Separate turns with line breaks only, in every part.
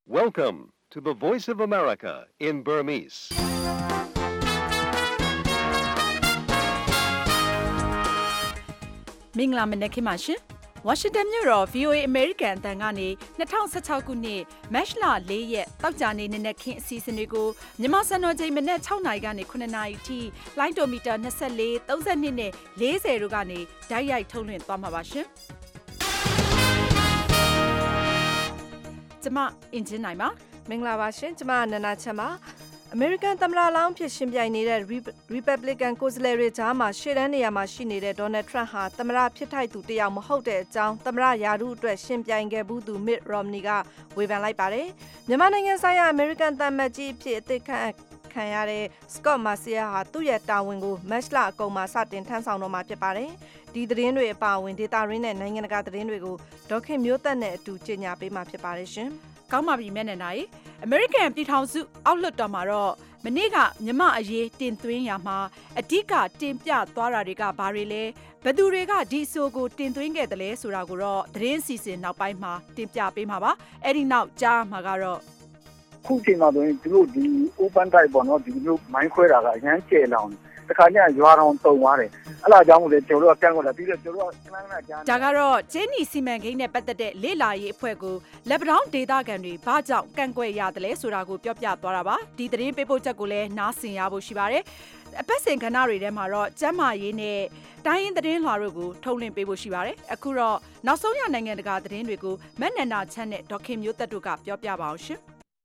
Welcome to the Voice of America in Burmese.
။မင်္ဂလာမနက်ခင်းပါရှင်။ Washington မြို့တော် VOA American အသံကနေ2016ခုနှစ်မတ်လ4ရက်တောက်ကြနေနက်ခင်းအစီအစဉ်တွေကိုမြန်မာစံတော်ချိန်မနက်6နာရီကနေ9နာရီထိလိုင်းဒိုမီတာ24 32နဲ့40တို့ကနေဓာတ်ရိုက်ထုတ်လွှင့်သွားမှာပါရှင်။ကျွန်မအင်ဂျင်နိုင်ပါ
မင်္ဂလာပါရှင်ကျွန်မနန္ဒချမ်းပါအမေရိကန်သမ္မတလောင်းဖြစ်ရှင်ပြိုင်နေတဲ့ Republican ကိုယ်စားလှယ်တွေကြားမှာရှေ့တန်းနေရာမှာရှိနေတဲ့ Donald Trump ဟာသမ္မတဖြစ်ထိုက်သူတယောက်မဟုတ်တဲ့အကြောင်းသမ္မတရာထူးအတွက်ရှင်ပြိုင်ခဲ့ဘူးသူ Mitt Romney ကဝေဖန်လိုက်ပါတယ်မြန်မာနိုင်ငံဆိုင်ရာအမေရိကန်သံအမတ်ကြီးအဖြစ်အသစ်ခံရတဲ့ Scott Marciel ဟာသူ့ရဲ့တာဝန်ကိုမတ်လအကုန်မှာစတင်ထမ်းဆောင်တော့မှာဖြစ်ပါတယ်ဒီသတင်းတွေအပါအဝင်ဒေတာရင်းနဲ့နိုင်ငံတကာသတင်းတွေကိုဒေါခင်မျိုးသက်နဲ့အတူကြေညာပေးမှာဖြစ်ပါတယ်ရှင်
ကောင်းပါပြီမဲ့နဲ့နိုင်အမေရိကန်ပြည်ထောင်စုအောက်လွှတ်တော်မှာတော့မနေ့ကမြမအရေးတင်သွင်းရမှာအဓိကတင်ပြသွားတာတွေကဘာတွေလဲဘယ်သူတွေကဒီအဆိုကိုတင်သွင်းခဲ့တယ်လဲဆိုတာကိုတော့သတင်းစီစဉ်နောက်ပိုင်းမှာတင်ပြပေးမှာပါအဲ့ဒီနောက်ကြားမှာကတော့
ခုချိန်မှာဆိုရင်သူတို့ဒီ open type ပေါ့နော်ဒီလိုမိုင်းခွဲတာကအရန်ကျဲလောင်တခါကျရွာတော်တုံသွားတယ်အဲ့လာကြောင့်မို့လဲကျွန်တော်တို့ကကန့်ကွက်လာပြီးတော့ကျွန်တော်တို့ကခဏခဏကြား
ဒါကတော့ဂျင်းနီစီမံကိန်းနဲ့ပတ်သက်တဲ့လေ့လာရေးအဖွဲ့ကိုလက်ပတောင်းဒေသခံတွေဘာကြောင့်ကန့်ကွက်ရတယ်လဲဆိုတာကိုပြောပြသွားတာပါဒီသတင်းပေးပို့ချက်ကိုလည်းနားဆင်ရဖို့ရှိပါတယ်အပတ်စဉ်ကဏ္ဍတွေထဲမှာတော့ကျန်းမာရေးနဲ့တိုင်းရင်းသတင်းလွှာတို့ကိုထုတ်လွှင့်ပေးဖို့ရှိပါတယ်အခုတော့နောက်ဆုံးရနိုင်ငံတကာသတင်းတွေကိုမက်နန္ဒာချမ်းနဲ့ဒေါခင်မျိုးသက်တို့ကပြောပြပါအောင်ရှင်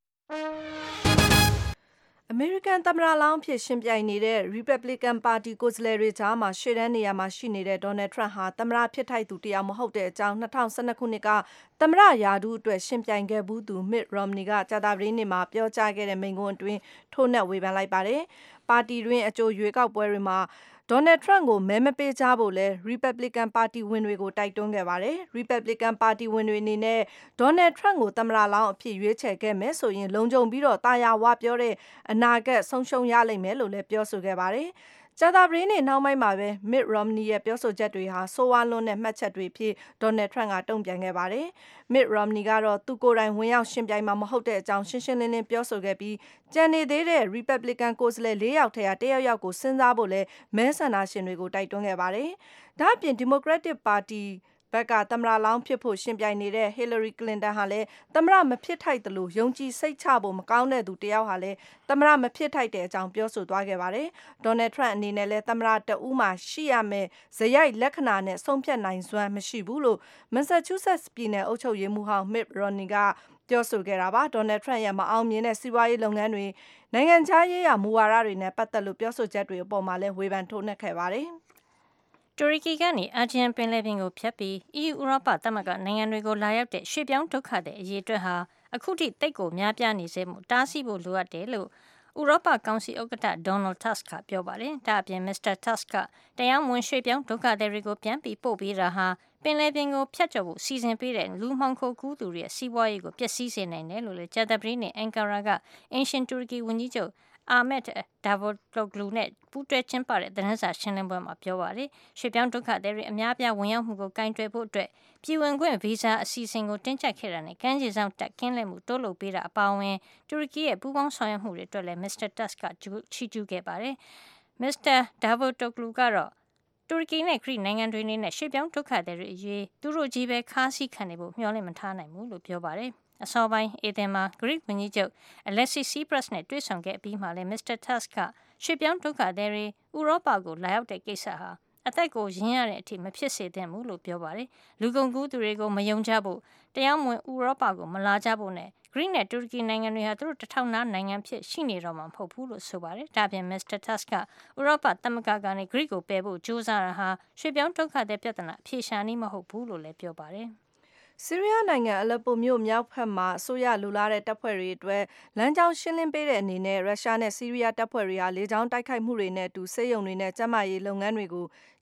အမေရိကန်သမ္မတလောင်းဖြစ်ရှင်ပြိုင်နေတဲ့ Republican Party ကိုယ်စားလှယ်တွေကြားမှာရှေ့တန်းနေရာမှာရှိနေတဲ့ Donald Trump ဟာသမ္မတဖြစ်ထိုက်သူတယောက်မဟုတ်တဲ့အကြောင်း2012ခုနှစ်ကသမ္မတရာထူးအတွက်ရှင်ပြိုင်ခဲ့ဘူးသူ Mitt Romney ကကြာသပတေးနေ့မှာပြောကြားခဲ့တဲ့မိန့်ခွန်းအတွင်းထိုးနှက်ဝေဖန်လိုက်ပါတယ်။ပါတီတွင်းအကြိုရွေးကောက်ပွဲတွေမှာDonald Trump ကိုမဲမပေးကြဖို့လဲ Republican Party ဝင်တွေကိုတိုက်တွန်းခဲ့ပါတယ်။ Republican Party ဝင်တွေအနေနဲ့ Donald Trump ကိုသမ္မတလောင်းအဖြစ်ရွေးချယ်ခဲ့မယ်ဆိုရင်လုံခြုံပြီးတော့တာယာဝပြောတဲ့အနာဂတ်ဆုံးရှုံးရလိမ့်မယ်လို့လဲပြောဆိုခဲ့ပါတယ်။ကြာသပတေးနေ့နောက်ပိုင်းမှာပဲ Mitt Romney ရဲ့ပြောဆိုချက်တွေဟာဆိုးဝါးလွန်းတဲ့မှတ်ချက်တွေဖြစ် Donald Trump ကတုံ့ပြန်ခဲ့ပါတယ်။ Mitt Romney ကတော့သူကိုယ်တိုင်ဝင်ရောက်ရှင်ပြိုင်မှာမဟုတ်တဲ့အကြောင်းရှင်းရှင်းလင်းလင်းပြောဆိုခဲ့ပြီးကြံနေသေးတဲ့ Republican ကိုယ်စားလှယ်4ယောက်ထဲက1ယောက်ကိုစဉ်းစားဖို့လဲမဲဆန္ဒရှင်တွေကိုတိုက်တွန်းခဲ့ပါတယ်။ဒါ့အပြင် Democratic Party ဘက်ကသမ္မတလောင်းဖြစ်ဖို့ရှင်ပြိုင်နေတဲ့ Hillary Clinton ဟာလည်းသမ္မတမဖြစ်ထိုက်သလိုယုံကြည်စိတ်ချဖို့မကောင်းတဲ့သူတယောက်ဟာလည်းသမ္မတမဖြစ်ထိုက်တဲ့အကြောင်းပြောဆိုသွားခဲ့ပါတယ်။ Donald Trump အနေနဲ့လည်းသမ္မတတဦးမှရှိရမယ်ဇယိုက်လက္ခဏာနဲ့ဆုံးဖြတ်နိုင်စွမ်းမရှိဘူးလို့ Massachusetts ပြည်နယ်အုပ်ချုပ်ရေးမှူးဟောင်း Mitt Romney ကပြောဆိုခဲ့တာပါ။ Donald Trump ရဲ့မအောင်မြင်တဲ့စီးပွားရေးလုပ်ငန်းတွေနိုင်ငံခြားရေးရာမူဝါဒတွေနဲ့ပတ်သက်လို့ပြောဆိုချက်တွေအပေါ်မှာလည်းဝေဖန်ထိုးနှက်ခဲ့ပါတယ်။
တူရကီကနေအာဂျင်ပင်လယ်ပြင်ကိုဖြတ်ပြီး EU ဥရောပသမဂ္ဂနိုင်ငံတွေကိုလာရောက်တဲ့ရွှေ့ပြောင်းဒုက္ခသည်အရေးအတွက်ဟာအခုထိတိတ်ကိုများပြားနေစေမှုတားဆီးဖို့လိုအပ်တယ်လို့ဥရောပကောင်စီဥက္ကဋ္ဌ Donald Tusk ကပြောပါတယ်။ဒါအပြင် Mr. Tusk ကတရားမဝင်ရွှေ့ပြောင်းဒုက္ခသည်တွေကိုပြန်ပြီးပို့ပေးတာဟာပင်လယ်ပြင်ကိုဖျက်ကျော်ဖို့စီစဉ်ပေးတဲ့လူမှောင်ခိုကူးသူတွေရဲ့စီးပွားရေးကိုပျက်စီးစေနိုင်တယ်လို့လည်းကြာသပတေးနေ့အန်ကာရာကအင်ရှင်တူရကီဝန်ကြီးချုပ်Ahmet Davutoglu နဲ့ပူးတွဲကျင်းပတဲ့သတင်းစာရှင်းလင်းပွဲမှာပြောပါတယ်။ရွှေ့ပြောင်းဒုက္ခသည်တွေအများအပြားဝင်ရောက်မှုကိုကင်တွယ်ဖို့အတွက်ပြည်ဝင်ခွင့်ဗီဇာအစီအစဉ်ကိုတင်းကျပ်ခဲ့တာနဲ့ကမ်းခြေစောင့်တပ်ကင်းလှည့်မှုတိုးလုပ်ပေးတာအပါအဝင်တူရကီရဲ့ပူးပေါင်းဆောင်ရွက်မှုတွေအတွက်လည်း Mr. Tusk ကချီးကျူးခဲ့ပါတယ်။ Mr. Davutoglu ကတော့တူရကီနဲ့ဂရိနိုင်ငံတွေအနေနဲ့ရွှေ့ပြောင်းဒုက္ခသည်တွေအရေးသူတို့ကြီးပဲခါးစည်းခံနေဖို့မျှော်လင့်မထားနိုင်ဘူးလို့ပြောပါတယ်။အစောပိုင်းအေသင်မှာ Greek ဝန်ကြီးချုပ် Alexis Tsipras နဲ့တွေ့ဆုံခဲ့အပြီးမှာလည်း Mr. Tusk ကရွှေ့ပြောင်းဒုက္ခသည်တွေဥရောပကိုလာရောက်တဲ့ကိစ္စဟာအသက်ကိုရင်းရတဲ့အထိမဖြစ်စေသင့်ဘူးလို့ပြောပါတယ်။လူကုန်ကူးသူတွေကိုမယုံကြဖို့တရားမဝင်ဥရောပကိုမလာကြဖို့နဲ့ Greek နဲ့တူရကီနိုင်ငံတွေဟာသူတို့တထောင်နာနိုင်ငံဖြစ်ရှိနေတော့မှာမဟုတ်ဘူးလို့ဆိုပါတယ်။ဒါ့အပြင် Mr. Tusk ကဥရောပသမဂ္ဂကနေ Greek ကိုပယ်ဖို့ကြိုးစားတာဟာရွှေ့ပြောင်းဒုက္ခသည်ပြဿနာအဖြေရှာနည်းမဟုတ်ဘူးလို့လည်းပြောပါတယ်။
ဆီးရီးယားနိုင်ငံအလက်ပိုမြို့မြောက်ဘက်မှာအစိုးရလူလာတဲ့တပ်ဖွဲ့တွေအတွက်လမ်းကြောင်းရှင်းလင်းပေးတဲ့အနေနဲ့ရုရှားနဲ့ဆီးရီးယားတပ်ဖွဲ့တွေဟာလေကြောင်းတိုက်ခိုက်မှုတွေနဲ့အတူစစ်ရုံတွေနဲ့ကျန်းမာရေးလုပ်ငန်းတွေကို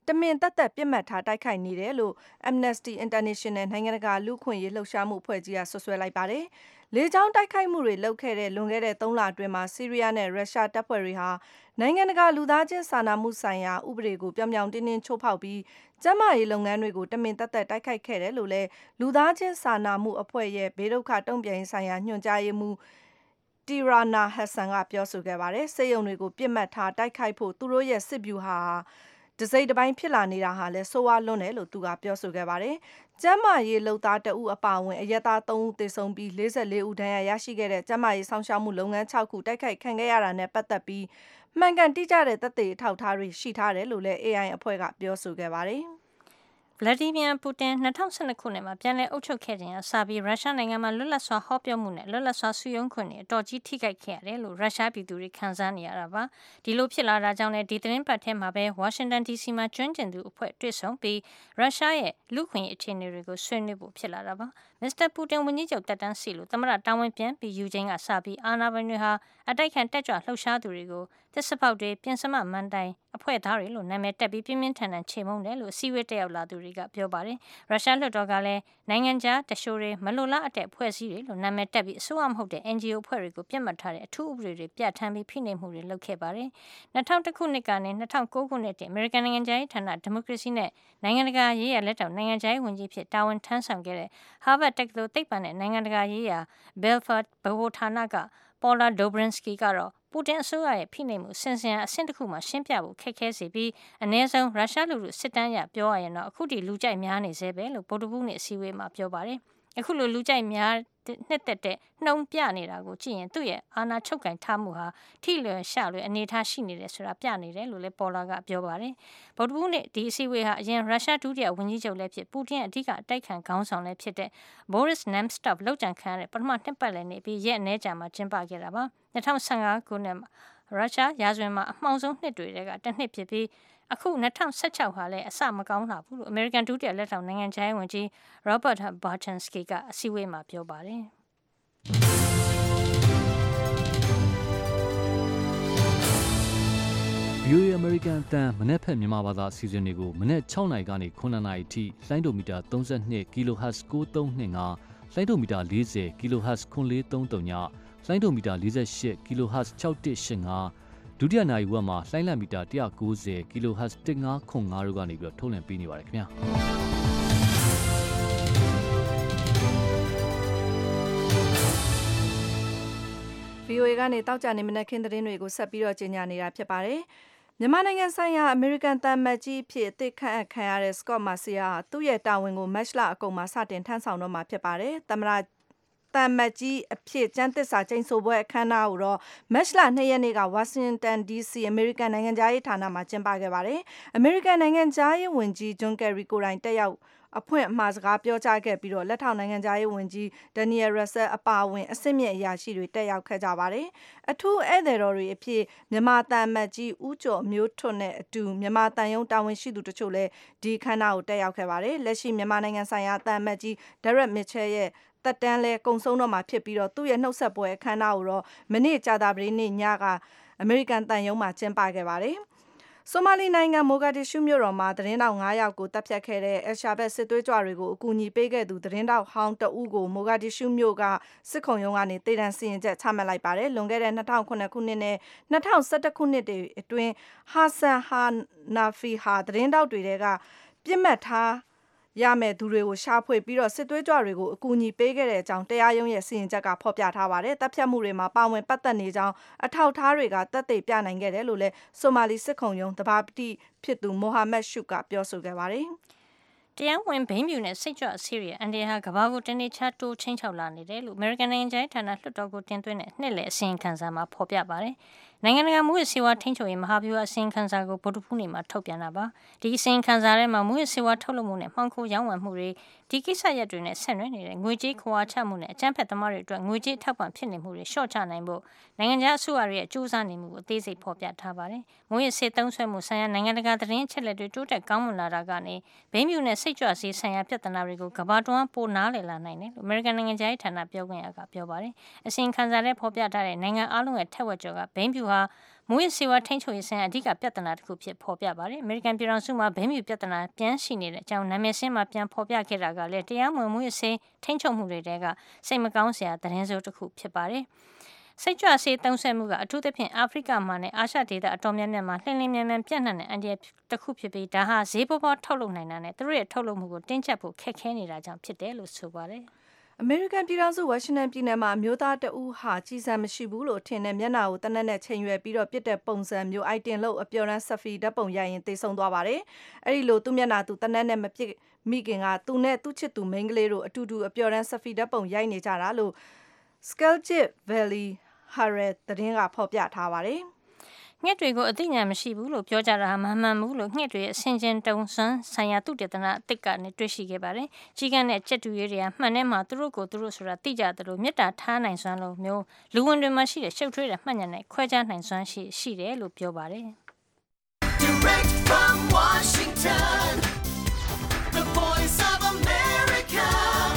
တမင်သက်သက်ပြစ်မှတ်ထားတိုက်ခိုက်နေတယ်လို့ Amnesty International နိုင်ငံတကာလူ့အခွင့်အရေးလှုပ်ရှားမှုအဖွဲ့ကြီးကဆွဆွဲလိုက်ပါတယ်။လေကြောင်းတိုက်ခိုက်မှုတွေလုပ်ခဲ့တဲ့လွန်ခဲ့တဲ့3လအတွင်းမှာဆီးရီးယားနဲ့ရုရှားတပ်ဖွဲ့တွေဟာနိုင်ငံတကာလူသားချင်းစာနာမှုဆိုင်ရာဥပဒေကိုပြောင်ပြောင်တင်းတင်းချိုးဖောက်ပြီးကျန်းမာရေးလုပ်ငန်းတွေကိုတမင်သက်သက်တိုက်ခိုက်ခဲ့တယ်လို့လည်းလူသားချင်းစာနာမှုအဖွဲ့ရဲ့ဘေးဒုက္ခတုံ့ပြန်ရေးဆိုင်ရာညွှန်ကြားရေးမှူးတီရာနာဟက်ဆန်ကပြောဆိုခဲ့ပါတယ်။စစ်ရုံတွေကိုပြစ်မှတ်ထားတိုက်ခိုက်ဖို့သူတို့ရဲ့စစ်ဗျူဟာတစိမ့်တစ်ပိုင်းဖြစ်လာနေတာဟာလည်းဆိုးဝါးလွန်းတယ်လို့သူကပြောဆိုခဲ့ပါတယ်။ကျန်းမာရေးလုပ်သားတဦးအပါအဝင်အရက်သား3ဦးသေဆုံးပြီး44ဦးဒဏ်ရာရရှိခဲ့တဲ့ကျန်းမာရေးဆောင်ရှောက်မှုလုပ်ငန်း6ခုတိုက်ခိုက်ခံခဲ့ရတာနဲ့ပတ်သက်ပြီးမှန်ကန်တိကျတဲ့သက်သေအထောက်အထားတွေရှိထားတယ်လို့လည်း AI အဖွဲ့ကပြောဆိုခဲ့ပါတယ်။
ဗလာဒီမီယာပူတင်2012ခုနှစ်မှာပြန်လည်အုပ်ချုပ်ခဲ့ခြင်းအစားပြီးရုရှားနိုင်ငံမှာလွတ်လပ်စွာဟောပြောမှုနဲ့လွတ်လပ်စွာစုရုံးခွင့်တွေအတော်ကြီးထိခိုက်ခဲ့ရတယ်လို့ရုရှားပြည်သူတွေခံစားနေရတာပါဒီလိုဖြစ်လာတာကြောင့်လည်းဒီသတင်းပတ်ထဲမှာပဲဝါရှင်တန် DC မှာကျွမ်းကျင်သူအဖွဲ့တွေ့ဆုံပြီးရုရှားရဲ့လူ့ခွင့်ရေးအခြေအနေတွေကိုဆွေးနွေးဖို့ဖြစ်လာတာပါမစ္စတာပူတင်ဝန်ကြီးချုပ်တက်တန်းစီလို့သမ္မတတာဝန်ပြန်ပြီးယူခြင်းကစပြီးအာဏာပိုင်တွေဟာအတိုက်ခံတက်ကြွလှုပ်ရှားသူတွေကိုသစ္စာပေါက်တွေပြင်စမမန်တိုင်အဖွဲ့သားတွေလို့နာမည်တက်ပြီးပြင်းပြင်းထန်ထန်ချေမှုန်းတယ်လို့အစည်းအဝေးတက်ရောက်လာသူတွေကပြောပါတယ်ရုရှားလွှတ်တော်ကလည်းနိုင်ငံခြားတရှိုးတွေမလိုလားအပ်တဲ့အဖွဲ့အစည်းတွေလို့နာမည်တက်ပြီးအစိုးရမဟုတ်တဲ့ NGO အဖွဲ့တွေကိုပြစ်မှတ်ထားတဲ့အထူးဥပဒေတွေပြဋ္ဌာန်းပြီးဖိနှိပ်မှုတွေလုပ်ခဲ့ပါတယ်2001ခုနှစ်ကနေ2009ခုနှစ်အထိအမေရိကန်နိုင်ငံခြားရေးဌာနဒီမိုကရေစီနဲ့နိုင်ငံတကာရေးရာလက်ထောက်နိုင်ငံခြားရေးဝန်ကြီးဖြစ်တာဝန်ထမ်းဆောင်ခဲ့တဲ့ Harvard တက္ကသိုလ်သိပ္ပံနဲ့နိုင်ငံတကာရေးရာ Belfast ဗဟိုဌာနက Paula Dobrinsky ကတော့ပူတင်အစိုးရရဲ့ဖိနှိပ်မှုစင်စင်အဆင့်တစ်ခုမှရှင်းပြဖို့ခက်ခဲစေပြီးအ ਨੇ ဆုံးရုရှားလူထုစစ်တမ်းရပြောရရင်တော့အခုထိလူကြိုက်များနေစေပဲလို့ဗုဒ္ဓဘူးနေ့အစည်းအဝေးမှာပြောပါတယ်အခုလိုလူကြိုက်များနှစ်သက်တဲ့နှုံပြနေတာကိုကြည့်ရင်သူ့ရဲ့အာဏာချုပ်ကင်ထားမှုဟာထိလွယ်ရှလွယ်အနေထားရှိနေတယ်ဆိုတာပြနေတယ်လို့လည်းပေါ်လာကပြောပါတယ်ဗုဒ္ဓဘူးနေ့ဒီအစည်းအဝေးဟာအရင်ရုရှားဒုတိယဝန်ကြီးချုပ်လည်းဖြစ်ပူတင်အဓိကအတိုက်ခံခေါင်းဆောင်လည်းဖြစ်တဲ့ Boris Nemtsov လောက်ကျန်ခံရတဲ့ပထမနှစ်ပတ်လည်နေပြီးရက်အနည်းကြာမှာကျင်းပခဲ့တာပါ2015ခုနှစ်ရုရှားရာဇဝင်မှာအမှောင်ဆုံးနှစ်တွေကတစ်နှစ်ဖြစ်ပြီးအခု2016ဟာလည်းအစမကောင်းလာဘူးလို့အမေရိကန်ဒုတိယလက်ထောက်နိုင်ငံခြားရေးဝန်ကြီး Robert Bartensky ကအစည်းအဝေးမှာပြောပါတယ်။
VOA American အတန်းမနေ့ဖက်မြန်မာဘာသာအစီအစဉ်တွေကိုမနေ့6နာရီကနေ9နာရီအထိလိုင်းဒိုမီတာ32 kHz 9325လိုင်းဒိုမီတာ40 kHz 9433ညလိုင်းဒိုမီတာ48 kHz 6185ဒုတိယနာရီဝက်မှာလိုင်းလံမီတာ190 kHz 1505တို့ကနေပြီးတော့ထုတ်လွှင့်ပေးနေပါတယ်ခင်ဗျာ
VOA ကနေတောက်ကြနေမနက်ခင်းသတင်းတွေကိုဆက်ပြီးတော့ကြီးညာနေတာဖြစ်ပါတယ်မြန်မာနိုင်ငံဆိုင်ရာအမေရိကန်သံအမတ်ကြီးအဖြစ်အသစ်ခန့်အပ်ခံရတဲ့ Scott Marciel ဟာသူ့ရဲ့တာဝန်ကိုမတ်လအကုန်မှာစတင်ထမ်းဆောင်တော့မှာဖြစ်ပါတယ်။သမ္မတသံအမတ်ကြီးအဖြစ်ကျမ်းသစ္စာကျိန်ဆိုပွဲအခမ်းအနားကိုတော့မတ်လ2ရက်နေ့ကဝါရှင်တန် DC အမေရိကန်နိုင်ငံခြားရေးဌာနမှာကျင်းပခဲ့ပါတယ်။အမေရိကန်နိုင်ငံခြားရေးဝန်ကြီး John Kerry ကိုယ်တိုင်တက်ရောက်အဖွင့်အမှာစကားပြောကြားခဲ့ပြီးတော့လက်ထောက်နိုင်ငံခြားရေးဝန်ကြီး Daniel Russell အပါအဝင်အဆင့်မြင့်အရာရှိတွေတက်ရောက်ခဲ့ကြပါတယ်။အထူးဧည့်သည်တော်တွေအဖြစ်မြန်မာသံအမတ်ကြီးဦးကျော်မျိုးထွန်းနဲ့အတူမြန်မာသံရုံးတာဝန်ရှိသူတချို့လည်းဒီခမ်းနားကိုတက်ရောက်ခဲ့ပါတယ်။လက်ရှိမြန်မာနိုင်ငံဆိုင်ရာသံအမတ်ကြီး Derek Mitchell ရဲ့တက်တန်းလဲကုံဆုံးတော့မှာဖြစ်ပြီးတော့သူ့ရဲ့နှုတ်ဆက်ပွဲအခမ်းအနားကိုတော့မနေ့ကြာသပတေးနေ့ညကအမေရိကန်သံရုံးမှာကျင်းပခဲ့ပါတယ်။ဆိုမာလီနိုင်ငံမိုဂါဒစ်ရှူးမြို့တော်မှာသတင်းတောက်9ယောက်ကိုတပ်ဖြတ်ခဲ့တဲ့အယ်ရှာဘတ်စစ်သွေးကြွတွေကိုအကူအညီပေးခဲ့သူသတင်းတောက်ဟောင်းတဦးကိုမိုဂါဒစ်ရှူးမြို့ကစစ်ခုံရုံးကနေတေတံစီရင်ချက်ချမှတ်လိုက်ပါတယ်။လွန်ခဲ့တဲ့2009ခုနှစ်နဲ့2011ခုနှစ်တွေအတွင်းဟာဆန်ဟာနာဖီဟာသတင်းတောက်တွေကပြစ်မှတ်ထားရမယ့်သူတွေကိုရှာဖွေပြီးတော့စစ်သွေးကြွတွေကိုအကူအညီပေးခဲ့တဲ့အကြောင်းတရားရုံးရဲ့စီရင်ချက်ကဖော်ပြထားပါတယ်။တပ်ဖြတ်မှုတွေမှာပါဝင်ပတ်သက်နေကြောင်းအထောက်အထားတွေကသက်သေပြနိုင်ခဲ့တယ်လို့လည်းဆိုမာလီစစ်ခုံရုံးသဘာပတိဖြစ်သူမိုဟာမက်ရှုကပြောဆိုခဲ့ပါတယ်။
တရားဝင်ဘိန်းမြူနဲ့စိတ်ကြွအစီရီအန်ဒီယာကဘာကိုတနေ့ချတိုးချင်းချောက်လာနေတယ်လို့အမေရိကန်နိုင်ငံခြားရေးဌာနလွှတ်တော်ကိုတင်သွင်းတဲ့နှစ်လည်အစီရင်ခံစာမှာဖော်ပြပါတယ်။နိုင်ငံတကာမူရစေဝါထိန်းချုပ်ရေးမဟာဗျူဟာအစီရင်ခံစာကိုဗုဒ္ဓဖူးနေ့မှာထုတ်ပြန်တာပါဒီအစီရင်ခံစာထဲမှာမူရစေဝါထုတ်လုပ်မှုနဲ့မှောင်ခိုရောင်းဝယ်မှုတွေဒီကိစ္စရပ်တွေနဲ့ဆက်နွယ်နေတဲ့ငွေကြေးခွာချမှုနဲ့အကြမ်းဖက်သမားတွေအတွက်ငွေကြေးထောက်ပံ့ဖြစ်နေမှုတွေရှော့ချနိုင်ဖို့နိုင်ငံခြားအစိုးရရဲ့အကျိုးစားနေမှုကိုအသေးစိတ်ဖော်ပြထားပါတယ်မူရစေသုံးဆွဲမှုဆိုင်ရာနိုင်ငံတကာသတင်းအချက်အလက်တွေတိုးတက်ကောင်းမွန်လာတာကနေဘိန်းမြူနဲ့စိတ်ကြွစေဆိုင်ရာပြဿနာတွေကိုကမ္ဘာတွင်းပိုနားလည်လာနိုင်တယ်လို့အမေရိကန်နိုင်ငံခြားရေးဌာနပြောခွင့်ရကပြောပါတယ်အစီရင်ခံစာထဲဖော်ပြထားတဲ့နိုင်ငံအလုံးရဲ့ထက်ဝက်ကျော်ကဘိန်းမြူဟာမူရစီဝါထိန်းချုပ်ရေးဆိုင်ရာအဓိကပြဿနာတစ်ခုဖြစ်ပေါ်ပြပါတယ်။ American ပြည်ထောင်စုမှာဗိမြူပြဿနာပြန်ရှိနေတဲ့အကြောင်းနာမည်စင်းမှာပြန်ပေါ်ပြခဲ့တာကလည်းတရားမဝင်မူရစီထိန်းချုပ်မှုတွေတဲကစိတ်မကောင်းစရာသတင်းစိုးတစ်ခုဖြစ်ပါတယ်။စိတ်ကြွဆေးသုံးစွဲမှုကအထူးသဖြင့်အာဖရိကမှာနဲ့အာရှဒေသအတော်များများမှာလှင်လင်းမြန်မြန်ပြန့်နှံ့တဲ့အန်ဒီတစ်ခုဖြစ်ပြီးဒါဟာဈေးပေါ်ပေါ်ထုတ်လုပ်နိုင်တာနဲ့သူတို့ရဲ့ထုတ်လုပ်မှုကိုတင်းကျပ်ဖို့ခက်ခဲနေတာကြောင့်ဖြစ်တယ်လို့ဆိုပါတယ်။
အမေရိကန်ပြည်ထောင်စုဝါရှင်တန်ပြည်နယ်မှာမျိုးသားတဦးဟာကြီးစံမရှိဘူးလို့ထင်တဲ့မျက်နှာကိုတနက်နဲ့ချိန်ရွယ်ပြီးတော့ပြစ်တဲ့ပုံစံမျိုးအိုက်တင်လို့အပျော်ရန်ဆက်ဖီဓာတ်ပုံရိုက်ရင်သေဆုံးသွားပါတယ်။အဲဒီလိုသူ့မျက်နှာသူတနက်နဲ့မပြစ်မိခင်ကသူနဲ့သူ့ချစ်သူမိန်းကလေးတို့အတူတူအပျော်ရန်ဆက်ဖီဓာတ်ပုံရိုက်နေကြတာလို့ Skagit Valley Herald သတင်းကဖော်ပြထားပါတယ်။
ငှက်တွေကိုအသိဉာဏ်မရှိဘူးလို့ပြောကြတာဟာမမှန်ဘူးလို့ငှက်တွေရဲ့အစင်ချင်းတုံစွမ်းဆိုင်ရာသုတေသနအသစ်ကနေတွေ့ရှိခဲ့ပါတယ်။ကြီးကန်းတဲ့ကြက်တူရေးတွေကမှန်ထဲမှာသူတို့ကိုသူတို့ဆိုတာသိကြသလိုမေတ္တာထားနိုင်စွမ်းလိုမျိုးလူဝင်တွေမှာရှိတဲ့ရှုပ်ထွေးတဲ့မှတ်ဉာဏ်နဲ့ခွဲခြားနိုင်စွမ်းရှိတယ်လို့ပြောပါတယ်။
Direct from Washington, the voice of America,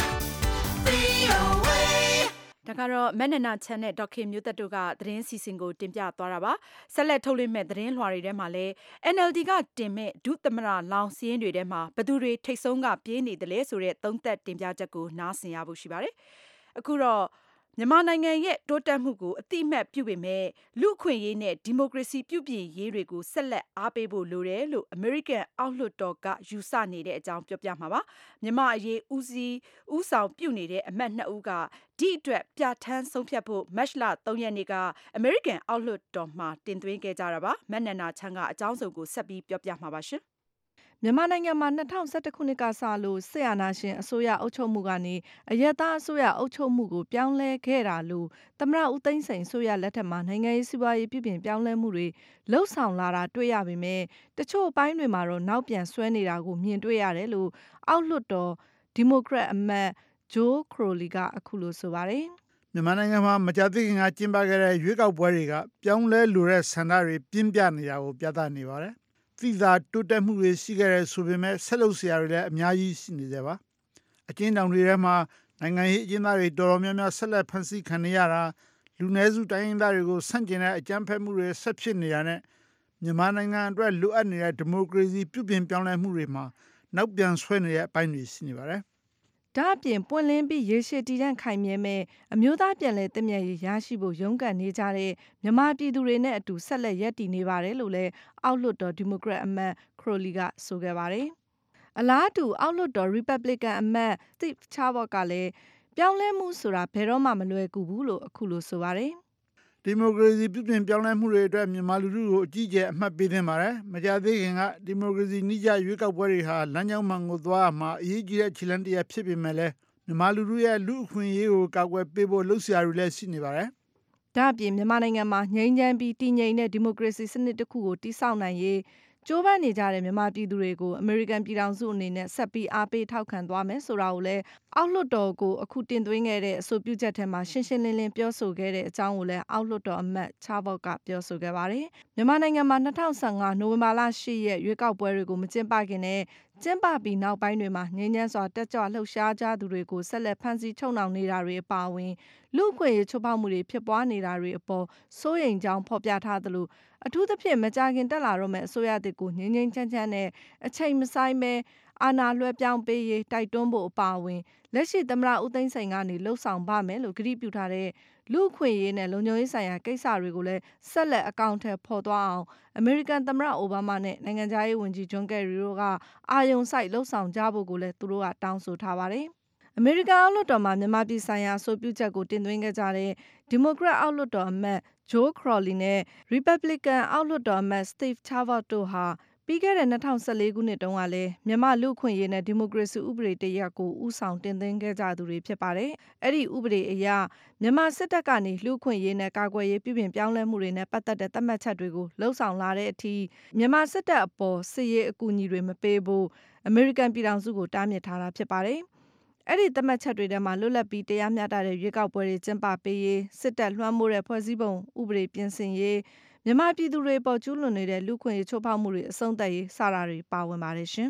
VOA.
ဒါကတော့မက်နနာချန်နဲ့ဒေါက်ခင်မျိုးသက်တို့ကသတင်းစီစဉ်ကိုတင်ပြသွားတာပါဆက်လက်ထုတ်လွှင့်မဲ့သတင်းလွှာတွေထဲမှာလည်း NLD ကတင်မဲ့ဒုသမရလောင်စည်းရင်းတွေထဲမှာဘသူတွေထိတ်ဆုံးကပြေးနေတယ်လဲဆိုတဲ့သုံးသက်တင်ပြချက်ကိုနားဆင်ရဖို့ရှိပါတယ်အခုတော့မြန်မာနိုင်ငံရဲ့တိုးတက်မှုကိုအတိအမှတ်ပြုပေမဲ့လူအခွင့်အရေးနဲ့ဒီမိုကရေစီပြုပြင်ရေးတွေကိုဆက်လက်အားပေးဖို့လိုတယ်လို့ American အောက်လွှတ်တော်ကယူဆနေတဲ့အကြောင်းပြောပြမှာပါမြန်မာအရေးဦးဆောင်ပြုနေတဲ့အမတ်2ဦးကဒီအတွက်ပြဋ္ဌာန်းဆုံးဖြတ်ဖို့မတ်လ3ရက်နေ့က American အောက်လွှတ်တော်မှာတင်သွင်းခဲ့ကြတာပါမက်နနာချမ်းကအကြောင်းစုံကိုဆက်ပြီးပြောပြမှာပါရှင်
မြန်မာနိုင်ငံမှာ2011ခုနှစ်ကစလို့စစ်အာဏာရှင်အစိုးရအုပ်ချုပ်မှုကနေအရက်သားအစိုးရအုပ်ချုပ်မှုကိုပြောင်းလဲခဲ့တာလို့သမ္မတဦးသိန်းစိန်အစိုးရလက်ထက်မှာနိုင်ငံရေးစီးပွားရေးပြုပြင်ပြောင်းလဲမှုတွေလှုပ်ဆောင်လာတာတွေ့ရပေမဲ့တချို့အပိုင်းတွေမှာတော့နောက်ပြန်ဆွဲနေတာကိုမြင်တွေ့ရတယ်လို့အောက်လွှတ်တော်ဒီမိုကရက်အမတ်ဂျိုးခရိုလီကအခုလိုဆိုပါတယ်
မြန်မာနိုင်ငံမှာမကြာသေးခင်ကကျင်းပခဲ့တဲ့ရွေးကောက်ပွဲတွေကပြောင်းလဲလိုတဲ့ဆန္ဒတွေပြင်းပြနေတာကိုပြသနေပါတယ်သိသာတိုးတက်မှုတွေရှိခဲ့တဲ့ဆိုပေမဲ့ဆက်လုပ်စရာတွေလည်းအများကြီးရှိနေသေးပါအကျဉ်းထောင်တွေထဲမှာနိုင်ငံရေးအကျဉ်းသားတွေတော်တော်များများဆက်လက်ဖမ်းဆီးခံနေရတာလူနည်းစုတိုင်းရင်းသားတွေကိုဆန့်ကျင်တဲ့အကြမ်းဖက်မှုတွေဆက်ဖြစ်နေတာနဲ့မြန်မာနိုင်ငံအတွက်လိုအပ်နေတဲ့ဒီမိုကရေစီပြုပြင်ပြောင်းလဲမှုတွေမှာနောက်ပြန်ဆွဲနေတဲ့အပိုင်းတွေရှိနေပါတယ်
ဒါအပြင်ပွင့်လင်းပြီးရေရှည်တည်တံ့ခိုင်မြဲမဲ့အမျိုးသားပြန်လည်တည်မြဲရေးရရှိဖို့ရုန်းကန်နေကြတဲ့မြန်မာပြည်သူတွေနဲ့အတူဆက်လက်ရပ်တည်နေပါတယ်လို့လည်းအောက်လွှတ်တော်ဒီမိုကရက်အမတ်ခရိုလီကဆိုခဲ့ပါတယ်။အလားတူအောက်လွှတ်တော်ရီပတ်ဘလစ်ကန်အမတ်စတိဗ်ချာဘော့ကလည်းပြောင်းလဲမှုဆိုတာဘယ်တော့မှမလွယ်ကူဘူးလို့အခုလိုဆိုပါတယ်။
ဒီမိုကရေစီပြုပြင်ပြောင်းလဲမှုတွေအတွက်မြန်မာလူထုကိုအကြီးအကျယ်အမှတ်ပေးသင့်ပါတယ်။မကြာသေးခင်ကဒီမိုကရေစီနှိကျရွေးကောက်ပွဲတွေဟာလမ်းကြောင်းမှန်ကိုသွားရမှာအရေးကြီးတဲ့ခြေလှမ်းတစ်ရပ်ဖြစ်ပေမဲ့လည်းမြန်မာလူထုရဲ့လူအခွင့်အရေးကိုကာကွယ်ပေးဖို့လှုပ်ရှားရလည်းရှိနေပါတယ်
။ဒါအပြင်မြန်မာနိုင်ငံမှာငြိမ်းချမ်းပြီးတည်ငြိမ်တဲ့ဒီမိုကရေစီစနစ်တစ်ခုကိုတည်ဆောက်နိုင်ရေးကျိုးပန်းနေကြတဲ့မြန်မာပြည်သူတွေကိုအမေရိကန်ပြည်ထောင်စုအနေနဲ့ဆက်ပြီးအားပေးထောက်ခံသွားမယ်ဆိုတာကိုလည်းအောက်လွှတ်တော်ကိုအခုတင်သွင်းခဲ့တဲ့အဆိုပြုချက်ထဲမှာရှင်းရှင်းလင်းလင်းပြောဆိုခဲ့တဲ့အကြောင်းကိုလည်းအောက်လွှတ်တော်အမတ်ချာဘော့ကပြောဆိုခဲ့ပါတယ်။မြန်မာနိုင်ငံမှာ2015နိုဝင်ဘာလ10ရက်ရွေးကောက်ပွဲတွေကိုမကျင်းပခင်နဲ့ကျင်းပပြီးနောက်ပိုင်းတွေမှာငြိမ်းချမ်းစွာတက်ကြွလှုပ်ရှားကြသူတွေကိုဆက်လက်ဖမ်းဆီးချုပ်နှောင်နေတာတွေအပါအဝင်လူ့အခွင့်အရေးချိုးဖောက်မှုတွေဖြစ်ပွားနေတာတွေအပေါ်စိုးရိမ်ကြောင်းဖော်ပြထားသလိုအထူးသဖြင့်မကြာခင်တက်လာတော့မဲ့အစိုးရတစ်ကိုငြိမ်းငြိမ်းချမ်းချမ်းနဲ့အချိန်မဆိုင်ပဲအာဏာလွှဲပြောင်းပေးရေးတိုက်တွန်းဖို့အပါအဝင်လက်ရှိသမ္မတဦးသိန်းစိန်ကနေလှုပ်ဆောင်ပါမယ်လို့ကတိပြုထားတဲ့လူ့အခွင့်အရေးနဲ့လုံခြုံရေးဆိုင်ရာကိစ္စတွေကိုလည်းဆက်လက်အကောင့်ထဲပေါ်သွားအောင်အမေရိကန်သမ္မတအိုဘားမားနဲ့နိုင်ငံခြားရေးဝန်ကြီးဂျွန်ကယ်ရီတို့ကအာရုံစိုက်လှုပ်ဆောင်ကြဖို့ကိုလည်းသူတို့ကတောင်းဆိုထားပါတယ်။အမေရိကန်အောက်လွှတ်တော်မှာမြန်မာပြည်ဆိုင်ရာအဆိုပြုချက်ကိုတင်သွင်းခဲ့ကြတဲ့ဒီမိုကရက်အောက်လွှတ်တော်အမတ်ဂျိုးခရိုလီနဲ့ရီပတ်ဘလစ်ကန်အောက်လွှတ်တော်အမတ်စတိဗ်ချာဗော့တို့ဟာပြီးခဲ့တဲ့2014ခုနှစ်တုန်းကလည်းမြန်မာလူ့အခွင့်အရေးနဲ့ဒီမိုကရေစီဥပဒေတရပ်ကိုဦးဆောင်တင်သွင်းခဲ့ကြသူတွေဖြစ်ပါတယ်။အဲ့ဒီဥပဒေအရမြန်မာစစ်တပ်ကနေလူ့အခွင့်အရေးနဲ့ကာကွယ်ရေးပြုပြင်ပြောင်းလဲမှုတွေနဲ့ပတ်သက်တဲ့သတ်မှတ်ချက်တွေကိုလှုံ့ဆော်လာတဲ့အထိမြန်မာစစ်တပ်အပေါ်စစ်ရေးအကူအညီတွေမပေးဖို့အမေရိကန်ပြည်ထောင်စုကိုတားမြစ်ထားတာဖြစ်ပါတယ်။အဲ့ဒီသတ်မှတ်ချက်တွေထဲမှာလွတ်လပ်ပြီးတရားမျှတတဲ့ရွေးကောက်ပွဲတွေကျင်းပပေးရေးစစ်တပ်လွှမ်းမိုးတဲ့ဖွဲ့စည်းပုံဥပဒေပြင်ဆင်ရေးမြန်မာပြည်သူတွေပေါ်ကျူးလွန်နေတဲ့လူ့ခွင့်ရေးချိုးဖောက်မှုတွေအဆုံးသတ်ရေးစတာတွေပါဝင်ပါတယ်ရှင်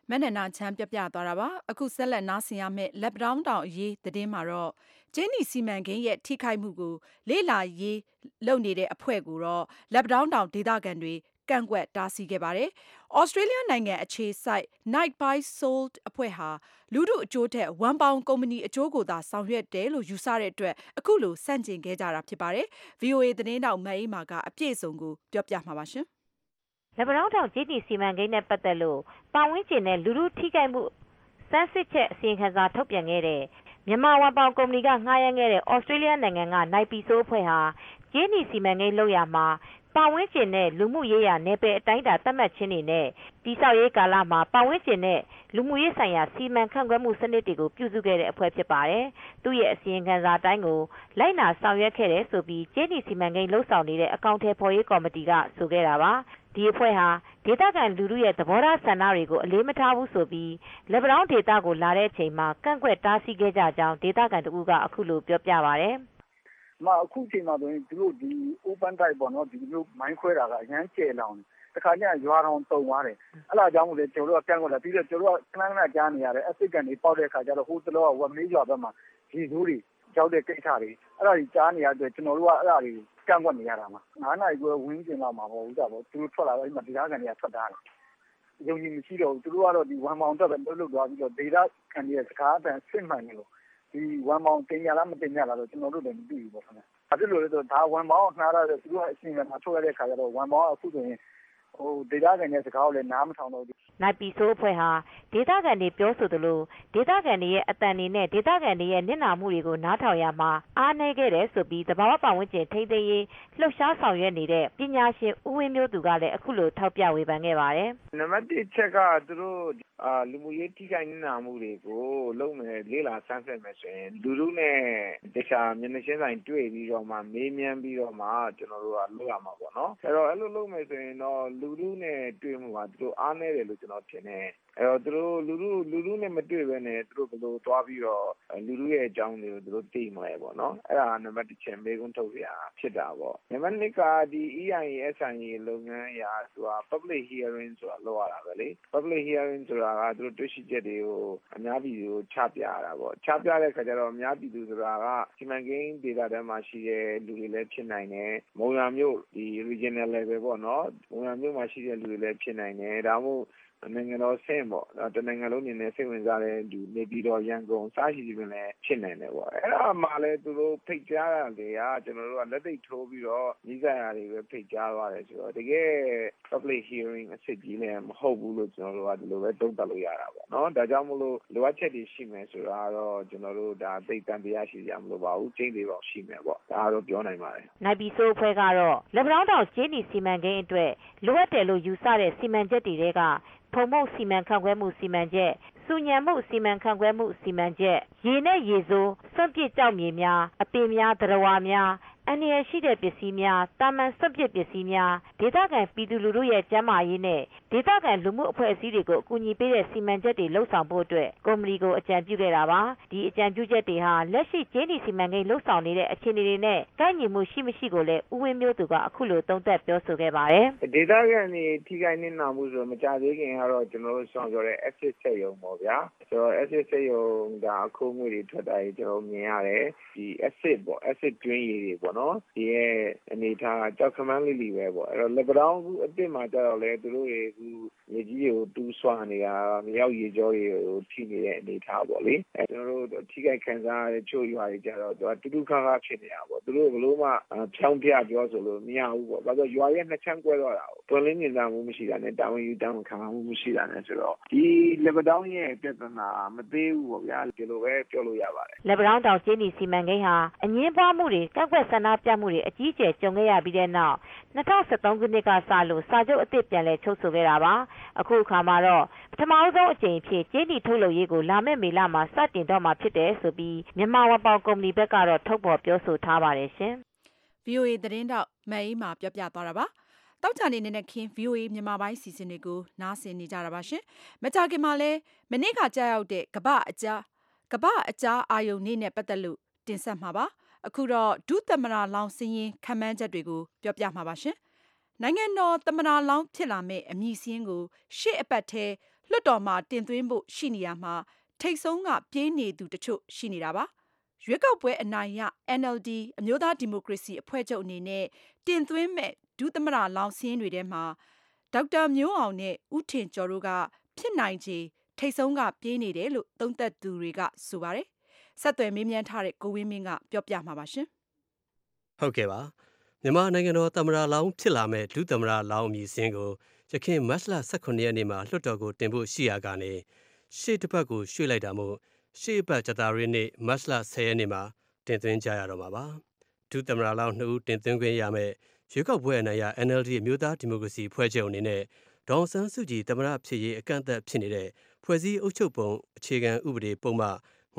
မနက်နာချမ်းပြပြသွားတာပါအခုဆက်လက်နားဆင်ရမယ့်လက်ပတောင်းတောင်အရေးသတင်းမှာတော့ဂျင်းနီစီမံကိန်းရဲ့ထိခိုက်မှုကိုလေ့လာရေးလုပ်နေတဲ့အဖွဲ့ကိုတော့လက်ပတောင်းတောင်ဒေသခံတွေကန့်ကွက်တားဆီးခဲ့ပါတယ်။ Australia နိုင်ငံအခြေစိုက် Night by Sold အဖွဲ့ဟာလူထုအကျိုးထက်ဝမ်ပေါင်ကုမ္ပဏီအကျိုးကိုသာဆောင်ရွက်တယ်လို့ယူဆတဲ့အတွက်အခုလိုဆန့်ကျင်ခဲ့ကြတာဖြစ်ပါတယ်။ VOA သတင်းတောက်မအေးမာကအပြည့်အစုံကိုပြောပြမှာပါရှင်
။လက်ပတောင်းတောင်ဂျင်းနီစီမံကိန်းနဲ့ပတ်သက်လို့ပတ်ဝန်းကျင်နဲ့လူထုထိခိုက်မှုစမ်းစစ်ချက်အစီရင်ခံစာထုတ်ပြန်ခဲ့တဲ့မြန်မာဝမ်ပေါင်ကုမ္ပဏီကငှားရမ်းခဲ့တဲ့ Australia နိုင်ငံက Night by Sold အဖွဲ့ဟာဂျင်းနီစီမံကိန်းလုပ်ရာမှာပတ်ဝန်းကျင်နဲ့လူမှုရေးရာနယ်ပယ်အတိုင်းအတာသတ်မှတ်ခြင်းတွေနဲ့တည်ဆောက်ရေးကာလမှာပတ်ဝန်းကျင်နဲ့လူမှုရေးဆိုင်ရာစီမံခန့်ခွဲမှုစနစ်တွေကိုပြုစုခဲ့တဲ့အဖွဲ့ဖြစ်ပါတယ်။သူ့ရဲ့အစီရင်ခံစာအတိုင်းကိုလိုက်နာဆောင်ရွက်ခဲ့တယ်ဆိုပြီးဂျင်းနီစီမံကိန်းလှုပ်ဆောင်နေတဲ့အကောင့်ထဲပေါ်ရေးကော်မတီကဆိုခဲ့တာပါ။ဒီအဖွဲ့ဟာဒေသခံလူထုရဲ့သဘောထားဆန္ဒတွေကိုအလေးမထားဘူးဆိုပြီးလက်ပတောင်းဒေသကိုလာတဲ့အချိန်မှာကန့်ကွက်တားဆီးခဲ့ကြကြောင်းဒေသခံတဦးကအခုလိုပြောပြပါတယ်
။အခုချိန်မှာဆိုရင်သူတို့ဒီ open type ပေါ့နော်ဒီလိုမိုင်းခွဲတာကအရန်ကျဲလောင်တယ်တခါကျရင်ရွာတော်တုံသွားတယ်အဲ့ဒါကြောင့်မို့လဲကျွန်တော်တို့ကကန့်ကွက်လာပြီးတော့ကျွန်တော်တို့ကခဏခဏကြားနေရတယ်အစစ်ကန်တွေပေါက်တဲ့ခါကျတော့ဟိုတလောကဝမေးရွာဘက်မှာရေစိုးတွေကြောက်တဲ့ကိစ္စတွေအဲ့ဒါကြီးကြားနေရတဲ့ကျွန်တော်တို့ကအဲ့ဒါတွေကန့်ကွက်နေရတာမှာ9နာရီခွဲဝင်းကျင်လောက်မှာပေါ့ဦးတာပေါ့သူတို့ထွက်လာတော့အဲ့မှာဒေသခံတွေကထွက်တာယုံကြည်မရှိတော့ဘူးသူတို့ကတော့ဒီဝမ်မောင်တက်ပဲလှုပ်သွားပြီးတော့ဒေသခံတွေရဲ့စကားအတန်စစ်မှန်နေလို့ဒီဝမ်မောင်တင်ရလားမတင်ရလားတော့ကျွန်တော်တို့လည်းမသိဘူးပေါ့ခင်ဗျ။ဘာဖြစ်လို့လဲဆိုတော့ဒါဝမ်မောင်နှားရတဲ့သူတို့အစီအမံမှာထုတ်ရတဲ့ခါကျတော့ဝမ်မောင်အခုဆိုရင်ဒေသခံရဲ့စကားကိုလည်းနားမထောင်တော့ဘူး
။နိုင်ပီဆိုးအဖွဲ့ဟာဒေသခံတွေပြောဆိုသလိုဒေသခံတွေရဲ့အတန်တွေနဲ့ဒေသခံတွေရဲ့နစ်နာမှုတွေကိုနားထောင်ရမှာအားနည်းခဲ့တယ်ဆိုပြီးသဘာဝပတ်ဝန်းကျင်ထိန်းသိမ်းရေးလှုပ်ရှားဆောင်ရွက်နေတဲ့ပညာရှင်ဦးဝင်းမျိုးသူကလည်းအခုလိုထောက်ပြဝေဖန်ခဲ့ပါတယ်
။နံပါတ်1ချက်ကသူတို့လူမှုရေးထိခိုက်နစ်နာမှုတွေကိုလုံးမယ်လေးလာဆန်းစစ်မယ်ဆိုရင်လူထုနဲ့တခြားမျက်နှာချင်းဆိုင်တွေ့ပြီးတော့မှမေးမြန်းပြီးတော့မှကျွန်တော်တို့ကလုပ်ရမှာပေါ့နော်။အဲ့တော့အဲ့လိုလုပ်မယ်ဆိုရင်တော့လူထုနဲ့တွေ့မှုကသူတို့အားနည်းတယ်လို့ကျွန်တော်ထင်တယ်။အဲ့တော့သူတို့လူထုနဲ့မတွေ့ဘဲနဲ့သူတို့ဘယ်လိုသွားပြီးတော့လူထုရဲ့အကြောင်းတွေကိုသူတို့သိမှာပေါ့နော်။အဲ့ဒါနံပါတ်1ချက်မေးခွန်းထုတ်ရဖြစ်တာပေါ့။နံပါတ်2ကဒီ EIA SIA လုပ်ငန်းအရာဆိုတာ public hearing ဆိုတာလုပ်ရတာပဲလေ။ public hearing ဆိုတာကသူတို့တွေ့ရှိချက်တွေကိုအများပြည်သူကိုချပြရတာပေါ့။ချပြတဲ့ခါကျတော့အများပြည်သူဆိုတာကစီမံကိန်းဒေသထဲမှာရှိတဲ့လူတွေလည်းဖြစ်နိုင်တယ်။မုံရမြို့ဒီ regional level ပေါ့နော်။မုံရမြို့မှာရှိတဲ့လူတွေလည်းဖြစ်နိုင်တယ်။ဒါမှမဟုတ်နိုင်ငံတော်ဆင့်ပေါ့တနိုင်ငံလုံးအနေနဲ့စိတ်ဝင်စားတဲ့ဒီနေပြည်တော်ရန်ကုန်စားရှိပြီးလည်းဖြစ်နိုင်တယ်ပေါ့အဲ့ဒါမှလည်းသူတို့ဖိတ်ကြားရတယ်ကျွန်တော်တို့ကလက်သိထိုးပြီးတော့ညီဆိုင်ရာတွေပဲဖိတ်ကြားသွားတယ်ဆိုတော့တကယ် public hearing အစစ်ကြီးလည်းမဟုတ်ဘူးလို့ကျွန်တော်တို့ကဒီလိုပဲသုံးသပ်လို့ရတာပေါ့နော်ဒါကြောင့်မလို့လိုအပ်ချက်တွေရှိမယ်ဆိုတာတော့ကျွန်တော်တို့ဒါသိတန်တရားရှိကြမလို့ပါဘူးကျင်းတွေပေါ့ရှိမယ်ပေါ့ဒါတော့ပြောနိုင်ပါတယ်
နိုင်ပြည်ဆိုးအဖွဲ့ကတော့လက်ပတောင်းတောင်ကျင်းဒီစီမံကိန်းအတွက်လိုအပ်တယ်လို့ယူဆတဲ့စီမံချက်တွေကဖုံမုတ်စီမံခန့်ခွဲမှုစီမံချက်စူညံမှုစီမံခန့်ခွဲမှုစီမံချက်ရေနဲ့ရေစိုးစွန့်ပစ်ကြောက်မြေများအပင်များသရဝါများအန္တရာယ်ရှိတဲ့ပစ္စည်းများတာမန်စွန့်ပစ်ပစ္စည်းများဒေသခံပြည်သူလူထုရဲ့ကျန်းမာရေးနဲ့ဒေသခံလူမှုအဖွဲ့အစည်းတွေကိုအကူအညီပေးတဲ့စီမံချက်တွေလှုပ်ဆောင်ဖို့အတွက်ကုမ္ပဏီကိုအကြံပြုခဲ့တာပါဒီအကြံပြုချက်တွေဟာလက်ရှိကျင်းဒီစီမံကိန်းလှုပ်ဆောင်နေတဲ့အခြေအနေတွေနဲ့ကိုက်ညီမှုရှိမရှိကိုလည်းဦးဝင်းမျိုးသူကအခုလိုသုံးသပ်ပြောဆိုခဲ့ပါတယ်
ဒေသခံတွေထိခိုက်နစ်နာမှုဆိုမကြသေးခင်ကတော့ကျွန်တော်တို့ဆောင်ပြောတဲ့ asset ဆက်ရုံပေါ့ဗျာဆိုတော့ asset ဆက်ရုံဒါအခုငွေတွေထွက်တာကြီးကျွန်တော်မြင်ရတယ်ဒီ asset ပေါ့ asset တွင်းရည်တွေပေါ့နော်ဒီရဲ့အနေထားကြောက်ခမန်းလေးလေးပဲပေါ့အဲ့တော့လက်ပတောင်းအခုအစ်စ်မှာကြတော့လေသူတို့ရေအခုမြေကြီးတွေကိုတူးဆွာနေတာမြောက်ရေကြောတွေကိုထိနေတဲ့အနေထားပေါ့လေအဲ့ကျွန်တော်တို့ထိခိုက်ခံစားရတဲ့ချို့ရွာတွေကြတော့သူကတူတူခါခါဖြစ်နေတာပေါ့သူတို့ဘလို့မှဖြောင်းပြပြောဆိုလို့မရဘူးပေါ့ဘာလို့ရွာရဲ့နှစ်ချမ်းကွဲသွားတာပေါ့တွင်လင်းမြင်သာမှုမရှိတာနဲ့တာဝန်ယူတာဝန်ခံမှုမရှိတာနဲ့ဆိုတော့ဒီလက်ပတောင်းရဲ့ပြဿနာမသေးဘူးပေါ့ဗျာဒီလိုပဲပြောလို့ရပါတယ်
လက်ပတောင်းတောင်ကျင်းဒီစီမံကိန်းဟာအငင်းပွားမှုတွေကန့်ကွက်ဆန္ဒပြမှုတွေအကြီးအကျယ်ကြုံခဲ့ရပြီးတဲ့နောက်2013ခုနှစ်ကစလို့စာချုပ်အသစ်ပြန်လည်ချုပ်ဆိုခဲ့တာပါအခုအခါမှာတော့ပထမဆုံးအကြိမ်ဖြစ်ကျင်းဒီထုတ်လုပ်ရေးကိုလာမယ့်မေလမှာစတင်တော့မှာဖြစ်တယ်ဆိုပြီးမြန်မာဝပေါကုမ္ပဏီဘက်ကတော့ထုတ်ဖော်ပြောဆိုထားပါတယ်ရှင်
VOA သတင်းတောက်မအေးမှာပြောပြသွားတာပါတောက်ချာနေနဲ့ခင်း VOA မြန်မာပိုင်းစီစဉ်တွေကိုနားဆင်နေကြတာပါရှင်မကြခင်မှာလဲမနေ့ကကြာရောက်တဲ့ကပ္ပအကြားအာယုန်နေ့နဲ့ပတ်သက်လို့တင်ဆက်မှာပါအခုတော့ဒုသမ္မတလောင်းစင်းရင်ခံမှန်းချက်တွေကိုပြောပြမှာပါရှင်နိုင်ငံတော်သမ္မတလောင်းဖြစ်လာမယ့်အမည်စင်းကိုရှေ့အပတ်ထဲလွှတ်တော်မှာတင်သွင်းဖို့ရှိနေရမှာထိတ်ဆုံးကပြေးနေသူတချို့ရှိနေတာပါရွေးကောက်ပွဲအနိုင်ရ NLD အမျိုးသားဒီမိုကရေစီအဖွဲ့ချုပ်အနေနဲ့တင်သွင်းမဲ့ဒုသမ္မတလောင်းစင်းတွေထဲမှာဒေါက်တာမျိုးအောင်နဲ့ဦးထင်ကျော်တို့ကဖြစ်နိုင်ခြေထိတ်ဆုံးကပြေးနေတယ်လို့သုံးသပ်သူတွေကဆိုပါတယ်ဆက်သွယ်မေးမြန်းထားတဲ့ကိုဝင်းမင်းကပြောပြမှာပါရှင်
ဟုတ်ကဲ့ပါမြန်မာနိုင်ငံတော်သမ္မတလောင်းဖြစ်လာမဲ့ဒုသမ္မတလောင်းအမည်စင်းကိုရခိုင်မတ်လ18ရက်နေ့မှာလွှတ်တော်ကိုတင်ဖို့ရှိရာကနေရှေ့တစ်ပတ်ကိုရွှေ့လိုက်တာမို့ရှေ့ပတ်ကျတာရင်းနေ့မတ်လ10ရက်နေ့မှာတင်သွင်းကြရတော့မှာပါဒုသမ္မတလောင်း2ဦးတင်သွင်းခွင့်ရမဲ့ရွေးကောက်ပွဲအနိုင်ရ NLD အမျိုးသားဒီမိုကရေစီဖွဲ့ချုပ်အနေနဲ့ဒေါအောင်ဆန်းစုကြည်သမ္မတဖြစ်ရေးအကန့်အသတ်ဖြစ်နေတဲ့ဖွဲ့စည်းအုပ်ချုပ်ပုံအခြေခံဥပဒေပုံမှ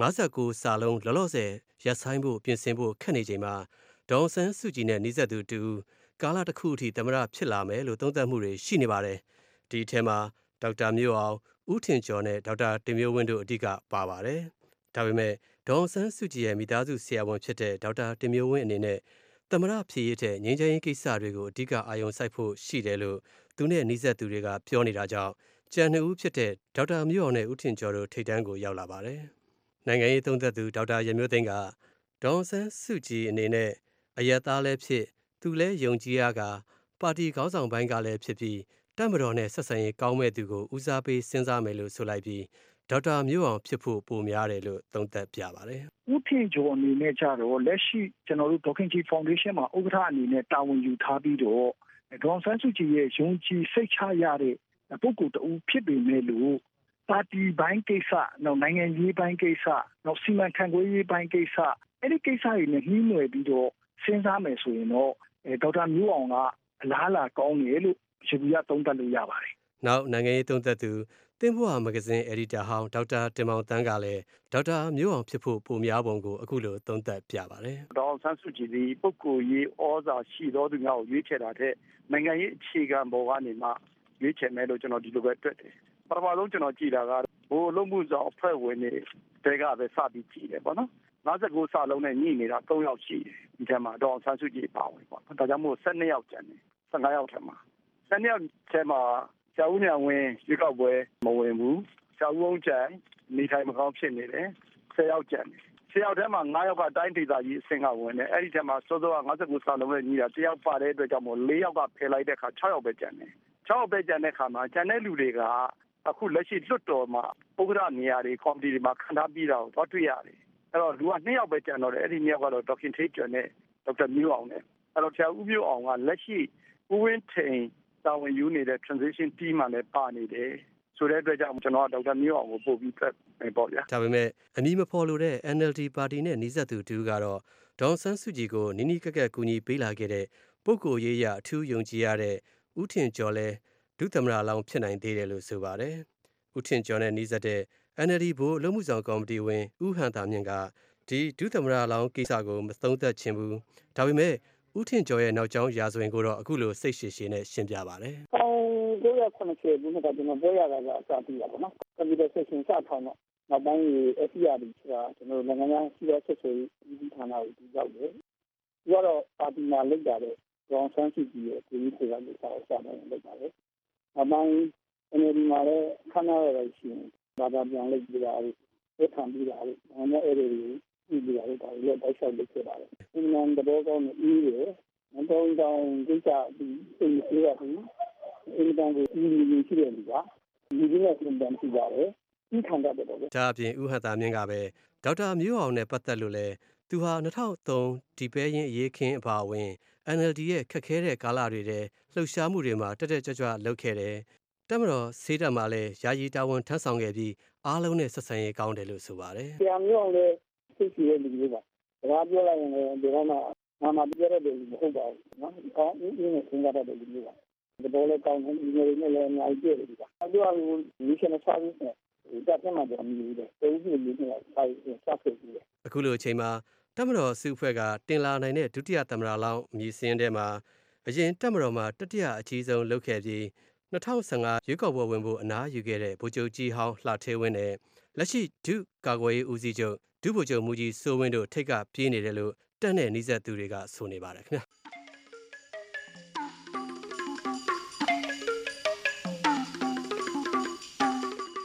59စာလုံးလောလောဆယ်ရပ်ဆိုင်းဖို့ပြင်ဆင်ဖို့ခက်နေချိန်မှာဒေါအောင်ဆန်းစုကြည်နဲ့နှိစက်သူတူကာလတစ်ခုအထိသမ္မတဖြစ်လာမယ်လို့သုံးသပ်မှုတွေရှိနေပါတယ်ဒီအထက်မှာဒေါက်တာမျိုးအောင်ဦးထင်ကျော်နဲ့ဒေါက်တာတင်မျိုးဝင်းတို့အဓိကပါပါတယ်ဒါပေမဲ့ဒေါအောင်ဆန်းစုကြည်ရဲ့မိသားစုဆရာဝန်ဖြစ်တဲ့ဒေါက်တာတင်မျိုးဝင်းအနေနဲ့သမ္မတဖြစ်ရေးတဲ့ငြိမ်းချမ်းရေးကိစ္စတွေကိုအဓိကအာရုံစိုက်ဖို့ရှိတယ်လို့သူနဲ့နှိစက်သူတွေကပြောနေတာကြောင့်ကျန်2ဦးဖြစ်တဲ့ဒေါက်တာမျိုးအောင်နဲ့ဦးထင်ကျော်တို့ထိပ်တန်းကိုရောက်လာပါတယ်နိုင်ငံရေးသုံးသပ်သူဒေါက်တာရမျိုးသိန်းကဒေါအောင်ဆန်းစုကြည်အနေနဲ့အယက်သားလည်းဖြစ်သူလည်းယုံကြည်ရကပါတီခေါင်းဆောင်ပိုင်းကလည်းဖြစ်ပြီးတပ်မတော်နဲ့ဆက်ဆံရေးကောင်းမဲ့သူကိုဦးစားပေးစဉ်းစားမယ်လို့ဆိုလိုက်ပြီးဒေါက်တာမျိုးအောင်ဖြစ်ဖို့ပိုများတယ်လို့သုံးသပ်ပြပါတယ်
ဦးထင်ကျော်အနေနဲ့ကြတော့လက်ရှိကျွန်တော်တို့ဒေါခင်ကြီးဖောင်ဒေးရှင်းမှာဥက္ကဋ္ဌအနေနဲ့တာဝန်ယူထားပြီးတော့ဒေါအောင်ဆန်းစုကြည်ရဲ့ယုံကြည်စိတ်ချရတဲ့ပုဂ္ဂိုလ်တဦးဖြစ်ပေမဲ့လို့ပါတီပိုင်းကိစ္စနောက်နိုင်ငံရေးပိုင်းကိစ္စနောက်စီမံခန့်ခွဲရေးပိုင်းကိစ္စအဲ့ဒီကိစ္စတွေနဲ့နှီးနွယ်ပြီးတော့စဉ်းစားမယ်ဆိုရင်တော့ဒေါက်တာမျိုးအောင်ကအလားအလာကောင်းတယ်လို့ယူရသုံးသပ်လို့ရပါတယ်
။နောက်နိုင်ငံရေးသုံးသပ်သူတင်ဖို့မဂ္ဂဇင်းအယ်ဒီတာဟောင်းဒေါက်တာတင်မောင်တန်းကလည်းဒေါက်တာမျိုးအောင်ဖြစ်ဖို့ပုံများပုံကိုအခုလိုသုံးသပ်ပြပါတယ်
။ဒေါအောင်ဆန်းစုကြည်ဒီပုဂ္ဂိုလ်ရေးဩဇာရှိသောသူများကိုရွေးချယ်တာတဲ့နိုင်ငံရေးအခြေခံပေါ်ကနေမှရွေးချယ်မယ်လို့ကျွန်တော်ဒီလိုပဲတွေ့တယ်။ပထမဆုံးကျွန်တော်ကြည့်တာကဘိုးလုံးမှုဆောင်အဖွဲ့ဝင်တွေတဲကပဲစပြီးကြည့်တယ်ပေါ့နော်။59စာလုံးနဲ့ညှိနေတာ3ယောက်ရှိတယ်ဒီထဲမှာဒေါအောင်ဆန်းစုကြည်ပါဝင်ပေါ့။ဒါကြောင့်မို့12ယောက်ကျန်တယ်15ယောက်ထဲမှာ12ယောက်ထဲမှာဆရာဦးဉာဏ်ဝင်းရွေးကောက်ပွဲမဝင်ဘူးဆရာဦးအောင်ကျန်နေထိုင်မကောင်းဖြစ်နေတယ်10ယောက်ကျန်တယ်10ယောက်ထဲမှာ9ယောက်ကတိုင်းဒေသကြီးအဆင့်ကဝင်တယ်အဲ့ဒီထဲမှာစောစောက59စာလုံးနဲ့ညီတာ1ယောက်ပါတဲ့အတွက်ကြောင့်မို့4ယောက်ကဖယ်လိုက်တဲ့အခါ6ယောက်ပဲကျန်တယ်6ယောက်ပဲကျန်တဲ့အခါမှာကျန်တဲ့လူတွေကအခုလက်ရှိလွှတ်တော်မှာဥက္ကဋ္ဌနေရာတွေကော်မတီတွေမှာခန့်ထားပြီးတာကိုတော့တွေ့ရတယ်အဲ့တော့လူက2ယောက်ပဲကျန်တော့တယ်အဲ့ဒီ2ယောက်ကတော့ဒေါက်ခင်ထေးကျော်နဲ့ဒေါက်တာမျိုးအောင်နဲ့အဲ့တော့ဆရာဦးမျိုးအောင်ကလက်ရှိဦးဝင်းထိန်တာဝန်ယူနေတဲ့ transition team မှာလည်းပါနေတယ်ဆိုတဲ့အတွက်ကြောင့်ကျွန်တော်ဒေါက်တာမျိုးအောင်ကိုပို့ပြီးဖက်ပေါ့ဗျာ
ဒါပေမဲ့အမည်မဖော်လို့တဲ့ NLD ပါတီနဲ့နှိစက်သူတူကတော့ဒေါအောင်ဆန်းစုကြည်ကိုနီးနီးကပ်ကပ်ကူညီပေးလာခဲ့တဲ့ပုဂ္ဂိုလ်ရေးရအထူးယုံကြည်ရတဲ့ဦးထင်ကျော်လဲဒုသမ္မတလောင်းဖြစ်နိုင်သေးတယ်လို့ဆိုပါတယ်ဦးထင်ကျော်နဲ့နှိစက်တဲ့ NLD ဘို့အလို့မှုဆောင်ကော်မတီဝင်ဦးဟန်တာမြင့်ကဒီဒုသမ္မတလောင်းကိစ္စကိုမသုံးသပ်ချင်ဘူးဒါပေမဲ့ဦးထင်ကျော်ရဲ့နောက်ကျောင်းရာဇဝင်ကိုတော့အခုလိုစိတ်ရှည်ရှည်နဲ့ရှင်းပြပါတယ်
။1980ခုနှစ်ကကျွန်တော်ပြောရတာကအစပြီးတာပေါ့နော်။ကွန်ပျူတာဆက်ရှင်စထောင်းတော့နောက်ပိုင်း FCR ဆိုတာကျွန်တော်နိုင်ငံခြားစီးပွားဆက်ဆံရေးဌာနကိုဒီရောက်တယ်။ဒီကတော့ပါတီမှာလုပ်တာတဲ့ဒေါအောင်ဆန်းစုကြည်ရဲ့ဒီလိုဆိုတာကိုစတယ်လုပ်ပါတယ်။နောက်ပိုင်း NLD မှာလည်းခဏရရရှိရင်ဘာသာပြန်လုပ်ပြီးတာကိုခံပြီးတာကိုနိုင်ငံအဲ့ဒီဒီလိုတော့ဒါလည်းတိုက်ဆိုင်လုပ်ခဲ့ပါတယ်။ဒီမှာတော့ကောင်းနေရယ်မတော်တောင်ကိစ္စဒီစိတ်ကြီးရဘူးအင်းတန်ကိုဒီရှိတယ်ကွာဒီလိုနဲ့ပြန်ပြန်ကြည့်ကြတယ်ဒီခံတတ်တယ်ပေါ့ဗျာ
ဒါအပြင်ဦးဟန်တာမြင့်ကပဲဒေါက်တာမျိုးအောင်နဲ့ပတ်သက်လို့လဲသူဟာ2003ဒီပဲရင်အရေးခင်းအပါအဝင် NLD ရဲ့ခက်ခဲတဲ့ကာလတွေထဲလှုပ်ရှားမှုတွေမှာတက်ကြွလုပ်ခဲ့တယ်တက်မတော်ဆေးတက်မှာလဲယာယီတာဝန်ထမ်းဆောင်ခဲ့ပြီးအားလုံးနဲ့ဆက်ဆံရေးကောင်းတယ်လို့ဆိုပါတယ်
ဆရာမျိုးအောင်လည်းသိရှိတဲ့လူမျိုးပါဒါပြောလိုက်ရင်လည်းဒီတော့မှမပြောရတဲ့လူမဟုတ်ပါဘူးနော်။ကောင်းဦးနဲ့စဉ်းစားတဲ့လူမျိုးပါ။ဒီပေါ်လည်းကောင်းတယ်ဒီလိုနဲ့လည်းအများကြီးပြည့်တယ်ကွာ။အခုကမီရှင်ဆာဗစ်နဲ့ဒါပြန်မှတော့မြည်တယ်။တူကြီးလူမျိုးကဆိုင်ဆက်ဖြစ်ပြီးတယ်
။အခုလိုအချိန်မှာတက်မတော်စုဖွဲ့ကတင်လာနိုင်တဲ့ဒုတိယသမ္မတလောင်းအမည်စင်းထဲမှာအရင်တက်မတော်မှာတတိယအကြီးဆုံးလုပ်ခဲ့ပြီး2015ရွေးကောက်ပွဲဝင်ဖို့အနားယူခဲ့တဲ့ဗိုလ်ချုပ်ကြီးဟောင်းလှထေးဝင်းနဲ့လက်ရှိဒုကာကွယ်ရေးဦးစီးချုပ်ဒုဗိုလ်ချုပ်မူကြီးစိုးဝင်းတို့ထိတ်ကပြေးနေတယ်လို့တက်နဲ့နှိစက်သူတွေကဆိုနေပါတယ်ခင်ဗျာ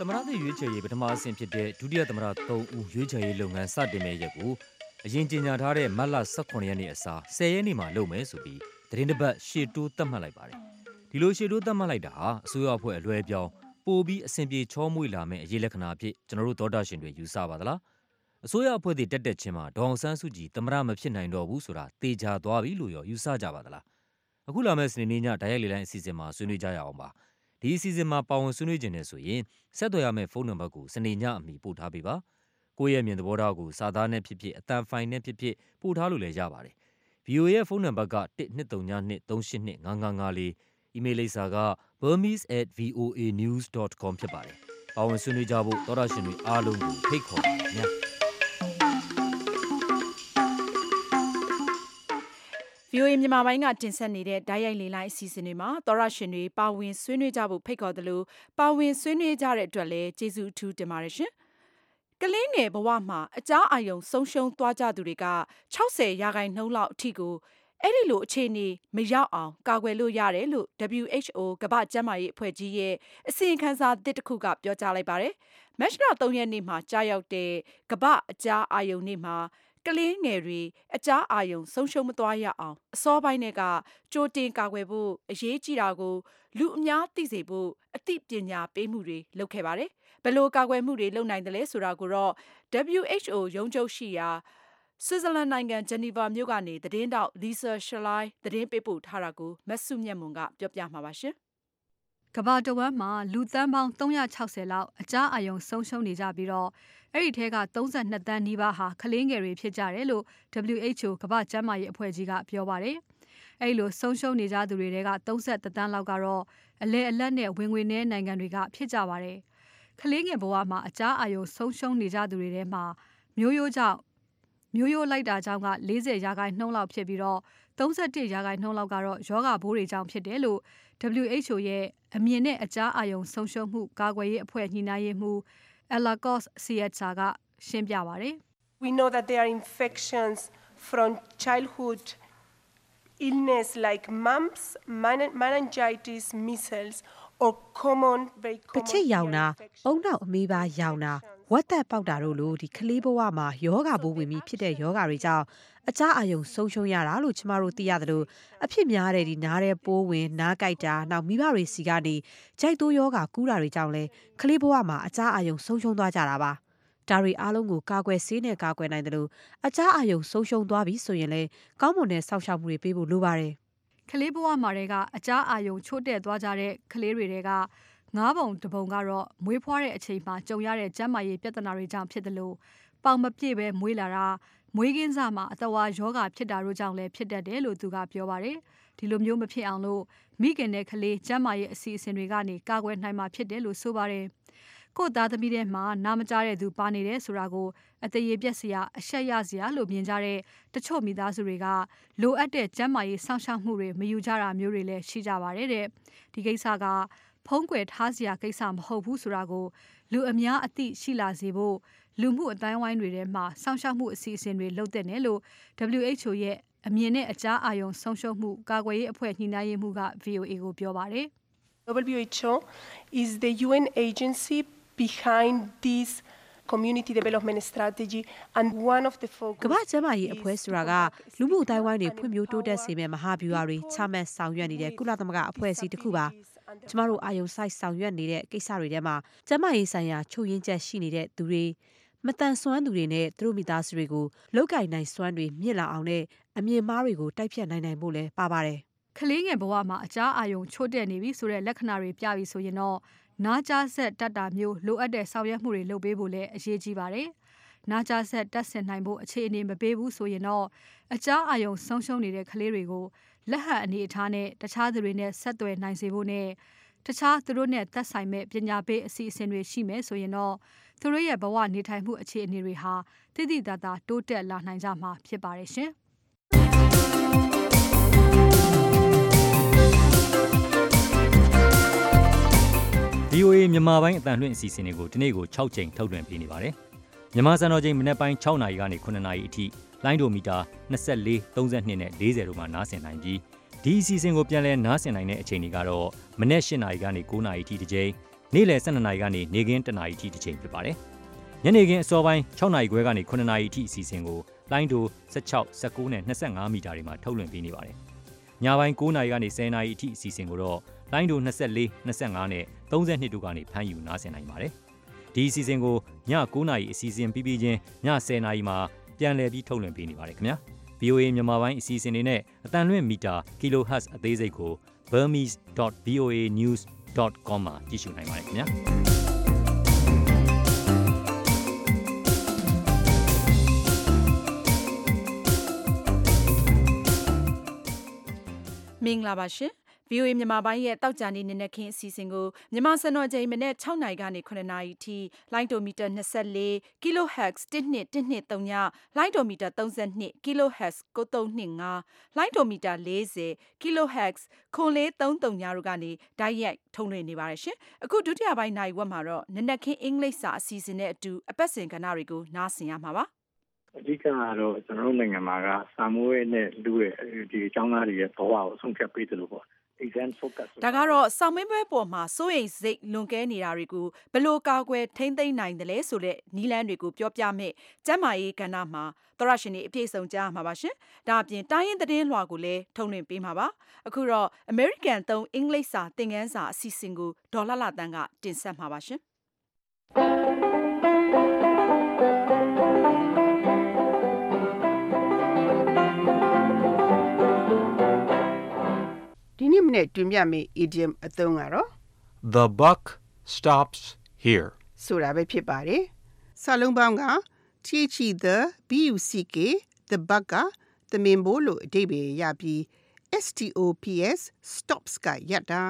သမရသစ်ရွေးချယ်ရေးပထမအဆင့်ဖြစ်တဲ့ဒုတိယသမရ3ဦးရွေးချယ်ရေးလုပ်ငန်းစတင်မဲ့ရက်ကိုအရင်ကြေညာထားတဲ့မတ်လ18ရက်နေ့အစား10ရက်နေ့မှာလုပ်မယ်ဆိုပြီးသတင်းတစ်ပတ်ရှေ့တိုးသတ်မှတ်လိုက်ပါတယ်ဒီလိုရှေ့တိုးသတ်မှတ်လိုက်တာဟာအစိုးရအဖွဲ့အလွဲပြောင်းပိုပြီးအဆင်ပြေချောမွေ့လာမဲ့အရေးလက္ခဏာအဖြစ်ကျွန်တော်တို့သောတာရှင်တွေယူဆပါသလားအစိုးရအဖွဲ့တွေတက်ချင်းမှာဒေါအောင်ဆန်းစုကြည်သမရမဖြစ်နိုင်တော့ဘူးဆိုတာသေချာသွားပြီလို့ရောယူဆကြပါသလားအခုလာမယ့်စနေနေ့ညဓာတ်ရိုက်လေလိုင်းအစီအစဉ်မှာဆွေးနွေးကြရအောင်ပါဒီအစီအစဉ်မှာပါဝင်ဆွေးနွေးခြင်းနဲ့ဆိုရင်ဆက်သွယ်ရမယ့်ဖုန်းနံပါတ်ကိုစနေညအမီပို့ထားပေးပါကိုယ့်ရဲ့မြင်သဘောထားကိုစာသားနဲ့ဖြစ်ဖြစ်အတန်ဖိုင်နဲ့ဖြစ်ဖြစ်ပို့ထားလို့လည်းရပါတယ် VOA ရဲ့ဖုန်းနံပါတ်က12323825554အီးမေးလ်လိပ်စာက burmese@voanews.com ဖြစ်ပါတယ်ပါဝင်ဆွေးနွေးကြဖို့သောတာရှင်တွေအားလုံးကိုဖိတ်ခေါ်ပါတယ်ည
VOA မြန်မာပိုင်းကတင်ဆက်နေတဲ့ဓာတ်ရိုက်လေလိုင်းအစီအစဉ်တွေမှာသောရရှင်တွေပါဝင်ဆွေးနွေးကြဖို့ဖိတ်ခေါ်တယ်လို့ပါဝင်ဆွေးနွေးကြတဲ့အတွက်လည်းကျေးဇူးအထူးတင်ပါတယ်ရှင်။ကလေးငယ်ဘဝမှာအကြားအာရုံဆုံးရှုံးသွားကြသူတွေက60%လောက်အထိကိုအဲ့ဒီလိုအခြေအနေမရောက်အောင်ကာကွယ်လို့ရတယ်လို့ WHO ကမ္ဘာ့ကျန်းမာရေးအဖွဲ့ကြီးရဲ့အစီရင်ခံစာသစ်တစ်ခုကပြောကြားလိုက်ပါတယ်။မတ်လ3ရက်နေ့မှာကြာရောက်တဲ့ကမ္ဘာ့အကြားအာရုံနေ့မှာကလေးငယ်တွေအကြားအာရုံဆုံးရှုံးမသွားရအောင်အစောပိုင်းကကြိုတင်ကာကွယ်ဖို့အရေးကြီးတာကိုလူအများသိစေဖို့အသိပညာပေးမှုတွေလုပ်ခဲ့ပါတယ်။ဘယ်လိုကာကွယ်မှုတွေလုပ်နိုင်တယ်လဲဆိုတာကိုတော့ WHO ရုံးချုပ်ရှိရာဆွစ်ဇာလန်နိုင်ငံဂျနီဗာမြို့ကနေသတင်းတောက် Lisa Schlein သတင်းပေးပို့ထားတာကိုမဆုမြတ်မွန်ကပြောပြမှာပါရှင်
။ကမ္ဘာတဝန်းမှာလူသန်းပေါင်း360လောက်အကြားအာရုံဆုံးရှုံးနေကြပြီးတော့အဲ့ဒီထဲက32သန်းနီးပါးဟာကလေးငယ်တွေဖြစ်ကြတယ်လို့ WHO ကမ္ဘာ့ကျန်းမာရေးအဖွဲ့ကြီးကပြောပါတယ်။အဲ့လိုဆုံးရှုံးနေကြသူတွေထဲက33သန်းလောက်ကတော့အလဲအလတ်နဲ့ဝင်ငွေနည်းနိုင်ငံတွေကဖြစ်ကြပါတယ်။ကလေးငယ်ဘဝမှာအကြားအာရုံဆုံးရှုံးနေကြသူတွေထဲမှာမျိုးရိုးလိုက်တာကြောင့်က40%လောက်ဖြစ်ပြီးတော့31%လောက်ကတော့ယောဂဘိုးတွေကြောင့်ဖြစ်တယ်လို့ WHO ရဲ့အမြင်နဲ့အကြားအာရုံဆုံးရှုံးမှုကာကွယ်ရေးအဖွဲ့ညှိနှိုင်းရေးမှူးAlakos Sietsa ကရှင်းပြပါတယ်။
We know that there are infections from childhood illness like mumps, meningitis, measles or common very common
ပချစ်ရောင်တာအုံနောက်အမေးပါရောင်တာဝက်သက်ပေါက်တာတို့လိုဒီကလေးဘဝမှာယောဂဘိုးဝင်ပြီးဖြစ်တဲ့ယောဂတွေကြောင့်အကြားအာရုံဆုံးရှုံးရတာလို့ကျမတို့သိရတယ်လို့အဖြစ်များတဲ့ဒီနားတဲ့ပိုးဝင်နားကြိုက်တာနောက်မိဘတွေစီကနေကြိုက်တိုးယောဂကူးတာတွေကြောင့်လဲကလေးဘဝမှာအကြားအာရုံဆုံးရှုံးသွားကြတာပါဒါတွေအားလုံးကိုကာကွယ်ဆေးနဲ့ကာကွယ်နိုင်တယ်လို့အကြားအာရုံဆုံးရှုံးသွားပြီဆိုရင်လဲကောင်းမွန်တဲ့စောင့်ရှောက်မှုတွေပေးဖို့လိုပါတယ်
ကလေးဘဝမှာတွေကအကြားအာရုံချို့တဲ့သွားကြတဲ့ကလေးတွေက9ပုံတပုံကတော့မွေးဖွားတဲ့အချိန်မှာကြုံရတဲ့ကျန်းမာရေးပြဿနာတွေကြောင့်ဖြစ်တယ်လို့ပေါင်မပြည့်ပဲမွေးလာတာမွေးကင်းစမှာအတဝါယောဂဖြစ်တာတို့ကြောင့်လည်းဖြစ်တတ်တယ်လို့သူကပြောပါတယ်ဒီလိုမျိုးမဖြစ်အောင်လို့မိခင်နဲ့ကလေးကျန်းမာရေးအစီအစဉ်တွေကနေကာကွယ်နိုင်မှာဖြစ်တယ်လို့ဆိုပါတယ်ကို့သားသမီးတွေမှာနားမကြားတဲ့သူပါနေတယ်ဆိုတာကိုအသေးရပြက်စရာအရှက်ရစရာလို့မြင်ကြတဲ့တချို့မိသားစုတွေကလိုအပ်တဲ့ကျန်းမာရေးစောင့်ရှောက်မှုတွေမယူကြတာမျိုးတွေလည်းရှိကြပါတယ်တဲ့ဒီကိစ္စကဖုံးကွယ်ထားစရာကိစ္စမဟုတ်ဘူးဆိုတာကိုလူအများအသိရှိလာစေဖို့လူမှုအတိုင်းဝိုင်းတွေထဲမှာစောင့်ရှောက်မှုအစီအစဉ်တွေလုပ်တဲ့နယ်လို့ WHO ရဲ့အမြင်နဲ့အကြားအာရုံဆုံးရှုံးမှုကာကွယ်ရေးအဖွဲ့ညှိနှိုင်းရေးမှူးက VOA ကိုပြောပါတယ်
WHO is the UN agency behind this community development strategy and one of the focus
ကမ္ဘာ့ကျန်းမာရေးအဖွဲ့ဆိုတာကလူမှုအတိုင်းဝိုင်းတွေဖွံ့ဖြိုးတိုးတက်စေမယ့်မဟာဗျူဟာတွေချမှတ်ဆောင်ရွက်နေတဲ့ကုလသမဂ္ဂအဖွဲ့အစည်းတစ်ခုပါကျမတို့အာယုံစိုက်ဆောင်ရွက်နေတဲ့ကိစ္စတွေထဲမှာကျန်းမာရေးဆိုင်ရာချုပ်ရင်းချက်ရှိနေတဲ့သူတွေမတန်ဆွမ်းသူတွေနဲ့သူတို့မိသားစုတွေကိုလောက်ကင်နိုင်စွမ်းတွေမြင့်လာအောင်နဲ့အမြင်မှားတွေကိုတိုက်ဖြတ်နိုင်ဖို့လည်းပါပါတယ်
ကလေးငယ်ဘဝမှာအကြားအာရုံချို့တဲ့နေပြီဆိုတဲ့လက္ခဏာတွေပြပြီဆိုရင်တော့နားကြားဆက်တတ်တာမျိုးလိုအပ်တဲ့ဆောင်ရွက်မှုတွေလုပ်ပေးဖို့လည်းအရေးကြီးပါတယ်။နားကြားဆက်တက်ဆင်နိုင်ဖို့အခြေအနေမပေးဘူးဆိုရင်တော့အကြားအာရုံဆုံးရှုံးနေတဲ့ကလေးတွေကိုလက်ဟပ်အနေအထားနဲ့တခြားသူတွေနဲ့ဆက်သွယ်နိုင်စေဖို့နဲ့တခြားသူတို့နဲ့သက်ဆိုင်မဲ့ပညာပေးအစီအစဉ်တွေရှိမယ်ဆိုရင်တော့သူတို့ရဲ့ဘဝနေထိုင်မှုအခြေအနေတွေဟာတိတိတသာတိုးတက်လာနိုင်ကြမှာဖြစ်ပါတယ်ရှင်။
VOA မြန်မာပိုင်းအတန်လွှင့်အစီအစဉ်တွေကိုဒီနေ့ကို6ချိန်ထုတ်လွှင့်ပေးနေပါတယ်။မြန်မာစံတော်ချိန်မနက်ပိုင်း6နာရီကနေ9နာရီအထိလိုင်းဒိုမီတာ24 32နဲ့40တို့မှာနားဆင်နိုင်ပြီးဒီအစီအစဉ်ကိုပြန်လည်နားဆင်နိုင်တဲ့အချိန်တွေကတော့မနက်8နာရီကနေ9နာရီအထိတစ်ကြိမ်နေ့လယ်12နာရီကနေနေ့ခင်း1နာရီအထိတစ်ချိန်ဖြစ်ပါတယ်။ညနေခင်းအစောပိုင်း6နာရီခွဲကနေ9နာရီအထိအစီအစဉ်ကိုလိုင်းဒို16 19နဲ့25မီတာတွေမှာထုတ်လွှင့်ပေးနေပါတယ်။ညပိုင်း9နာရီကနေ10နာရီအထိအစီအစဉ်ကိုတော့လိုင်းဒို24 25နဲ့32တို့ကနေဖမ်းယူနားဆင်နိုင်ပါတယ်။ဒီအစီအစဉ်ကိုည9နာရီအစီအစဉ်ပြီးပြီးချင်းည10နာရီမှာပြန်လည်ပြီးထုတ်လွှင့်ပေးနေပါတယ်ခင်ဗျာ။ VOA မြန်မာပိုင်းအစီအစဉ်တွေနဲ့အတန်လွင့်မီတာ kHz အသေးစိတ်ကို burmese.voanews.com မှာကြည့်ရှုနိုင်ပါတယ်ခင်ဗျာ။
မင်္ဂလာပါရှင် VOA မြန်မာပိုင်းရဲ့တောက်ကြနေနေနဲ့ခင်းအစီအစဉ်ကိုမြန်မာစံတော်ချိန်မနေ့6နာရီကနေ9နာရီထိလိုင်းဒိုမီတာ24 kHz 1213ညလိုင်းဒိုမီတာ32 kHz 9325လိုင်းဒိုမီတာ40 kHz 9433ညတို့ကနေဓာတ်ရိုက်ထုံးလွှင့်နေပါတယ်ရှင်အခုဒုတိယပိုင်းနိုင်ဝက်မှာတော့နနက်ခင်းအင်္ဂလိပ်စာအစီအစဉ်နဲ့အတူအပတ်စဉ်ကဏ္ဍတွေကိုနားဆင်ရမှာပါ
အဓိကကတော့ကျွန်တော်တို့နိုင်ငံမှာကစာမိုးရဲ့နဲ့လူရဲ့ဒီအကြောင်းသားတွေရဲ့ဘဝကိုဆုံးဖြတ်ပေးတယ်လို့ပေါ့exam focus
ဒါကတော့စောင့်မင်းပွဲပေါ်မှာစိုးရိမ်စိတ်လွန်ကဲနေတာတွေကိုဘယ်လိုကာကွယ်ထိန်းသိမ်းနိုင်တယ်လဲဆိုတဲ့နည်းလမ်းတွေကိုပြောပြမယ်ကျမ်းမာရေးကဏ္ဍမှာသောရရှင်တွေအပြည့်စုံကြားမှာပါရှင်ဒါအပြင်တိုင်းရင်းသတင်းလွှာကိုလည်းထုတ်လွှင့်ပေးမှာပါအခုတော့ American သုံးအင်္ဂလိပ်စာသင်ခန်းစာအစီအစဉ်ကိုဒေါ်လာလာတန်းကတင်ဆက်မှာပါရှင်
ဒီနေ့မနေ့တွင်ပြမယ့် idiom အသုံးကတော့
The buck stops here
ဆိုတာပဲဖြစ်ပါတယ်။စာလုံးပေါင်းက the buck the buck ကသမင်ဘိုးလို့အဓိပ္ပာယ်ရပြီး stops stops ကရပ်တာ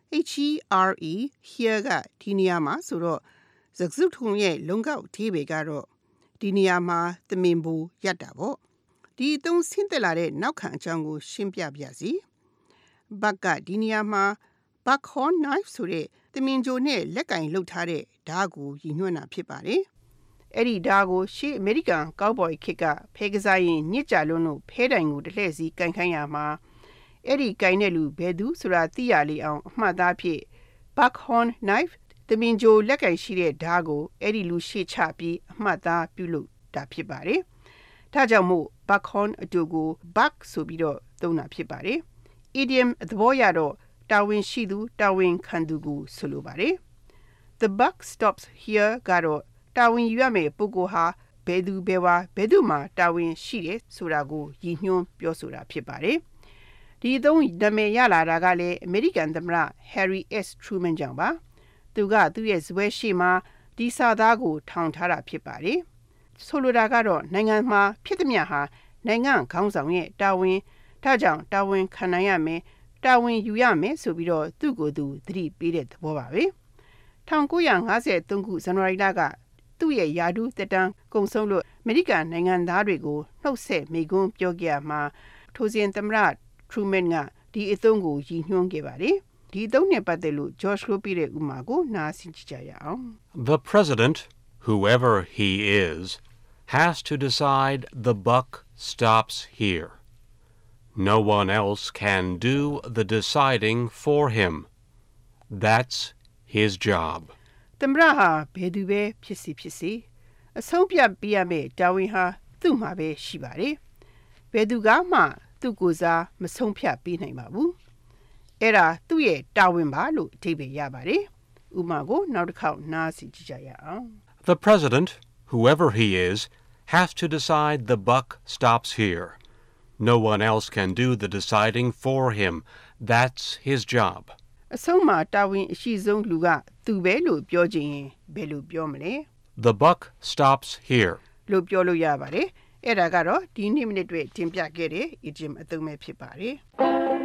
here ကဒီနေရာမှာဆိုတော့စကားစုထုံရဲ့လုံကောက်အဓိပ္ပာယ်ကတော့ဒီနေရာမှာသမင်ဘိုးရပ်တာပေါ့။ဒီအသုံးဆင်းသက်လာတဲ့နောက်ခံအကြောင်းကိုရှင်းပြပါစီ။ buck ကဒီနေရာမှာ buckhorn knife ဆိုတဲ့သမင်ကြိုနဲ့လက်ကင်လှုပ်ထားတဲ့ဓာတ်ကိုရည်ညွှန်းတာဖြစ်ပါတယ်။အဲ့ဒီဓာတ်ကိုရှေ့အမေရိကန်ကောက်ဘော်ခေတ်ကဖဲကစားရင်ညစ်ကြလွန်းလို့ဖဲတိုင်ကိုတစ်လှည့်စီကန်ခိုင်းရမှာအဲ့ဒီကန်တဲ့လူဘယ်သူဆိုတာသိရလေအောင်အမှတ်သားဖြစ် buckhorn knife သမင်ကြိုလက်ကင်ရှိတဲ့ဓာတ်ကိုအဲ့ဒီလူရှေ့ချပြီးအမှတ်သားပြုလုပ်တာဖြစ်ပါတယ်။ဒါကြောင့်မို့ buckhorn အတူကို buck ဆိုပြီးတော့သုံးတာဖြစ်ပါတယ်။ idiom သဘောရတော့တာဝန်ရှိသူတာဝန်ခံသူကိုဆိုလိုပါတယ်။ The buck stops here ကတော့တာဝန်ယူရမယ့်ပုဂ္ဂိုလ်ဟာဘယ်သူဘယ်ဝါဘယ်သူမှတာဝန်ရှိတယ်ဆိုတာကိုရည်ညွှန်းပြောဆိုတာဖြစ်ပါတယ်။ဒီအသုံးနာမည်ရလာတာကလည်းအမေရိကန်သမ္မတ Harry S. Truman ကြောင့်ပါ။သူကသူ့ရဲ့ဇပွဲရှိမှာဒီစာသားကိုထောင်ထားတာဖြစ်ပါတယ်။ဆိုလိုတာကတော့နိုင်ငံမှာဖြစ်သမျှဟာနိုင်ငံခေါင်းဆောင်ရဲ့တာဝန်ဒါကြောင့်တာဝန်ခံနိုင်ရမယ်တာဝန်ယူရမယ်ဆိုပြီးတော့သူ့ကိုယ်သူသတိပေးတဲ့သဘောပါပဲ1953ခုဇန်နဝါရီလကသူ့ရဲ့ယာဒူးတက်တန်းကုန်ဆုံးလို့အမေရိကန်နိုင်ငံသားတွေကိုနှုတ်ဆက်မိန့်ခွန်းပြောခဲ့ရမှာထိုစဉ်သမ္မတ Truman ကဒီအသုံးကိုရည်ညွှန်းခဲ့ပါတယ်ဒီအသုံးနဲ့ပတ်သက်လို့ George လို့ပြတဲ့ဥမာကိုနားဆင်ကြရအောင်
The president, whoever he is, has to decide the buck stops here. No one else can do the deciding for him. That's his job.
သမ္မတဟာဘယ်သူပဲဖြစ်စီအဆုံးဖြတ်ပေးရမယ့်တာဝန်ဟာသူ့မှာပဲရှိပါတယ်။ဘယ်သူကမှသူ့ကိုယ်စားမဆုံးဖြတ်ပေးနိုင်ပါဘူး။အဲ့ဒါသူ့ရဲ့တာဝန်ပါလို့အဓိပ္ပာယ်ရပါတယ်။ဥပမာကိုနောက်တစ်ခေါက်နားဆင်ကြရအောင်
The president, whoever he is, has to decide the buck stops here. No one else can do the deciding for him. That's his job.
အဆုံးမှာတာဝန်အရှိဆုံးလူကသူပဲလို့ပြောခြင်းဘယ်လိုပြောမလဲ
The buck stops here.
လို့ပြောလို့ရပါတယ်။အဲ့ဒါကတော့ဒီနေ့မိနစ်တွေတင်ပြခဲ့တဲ့ idiom အသုံးပဲဖြစ်ပါတယ်။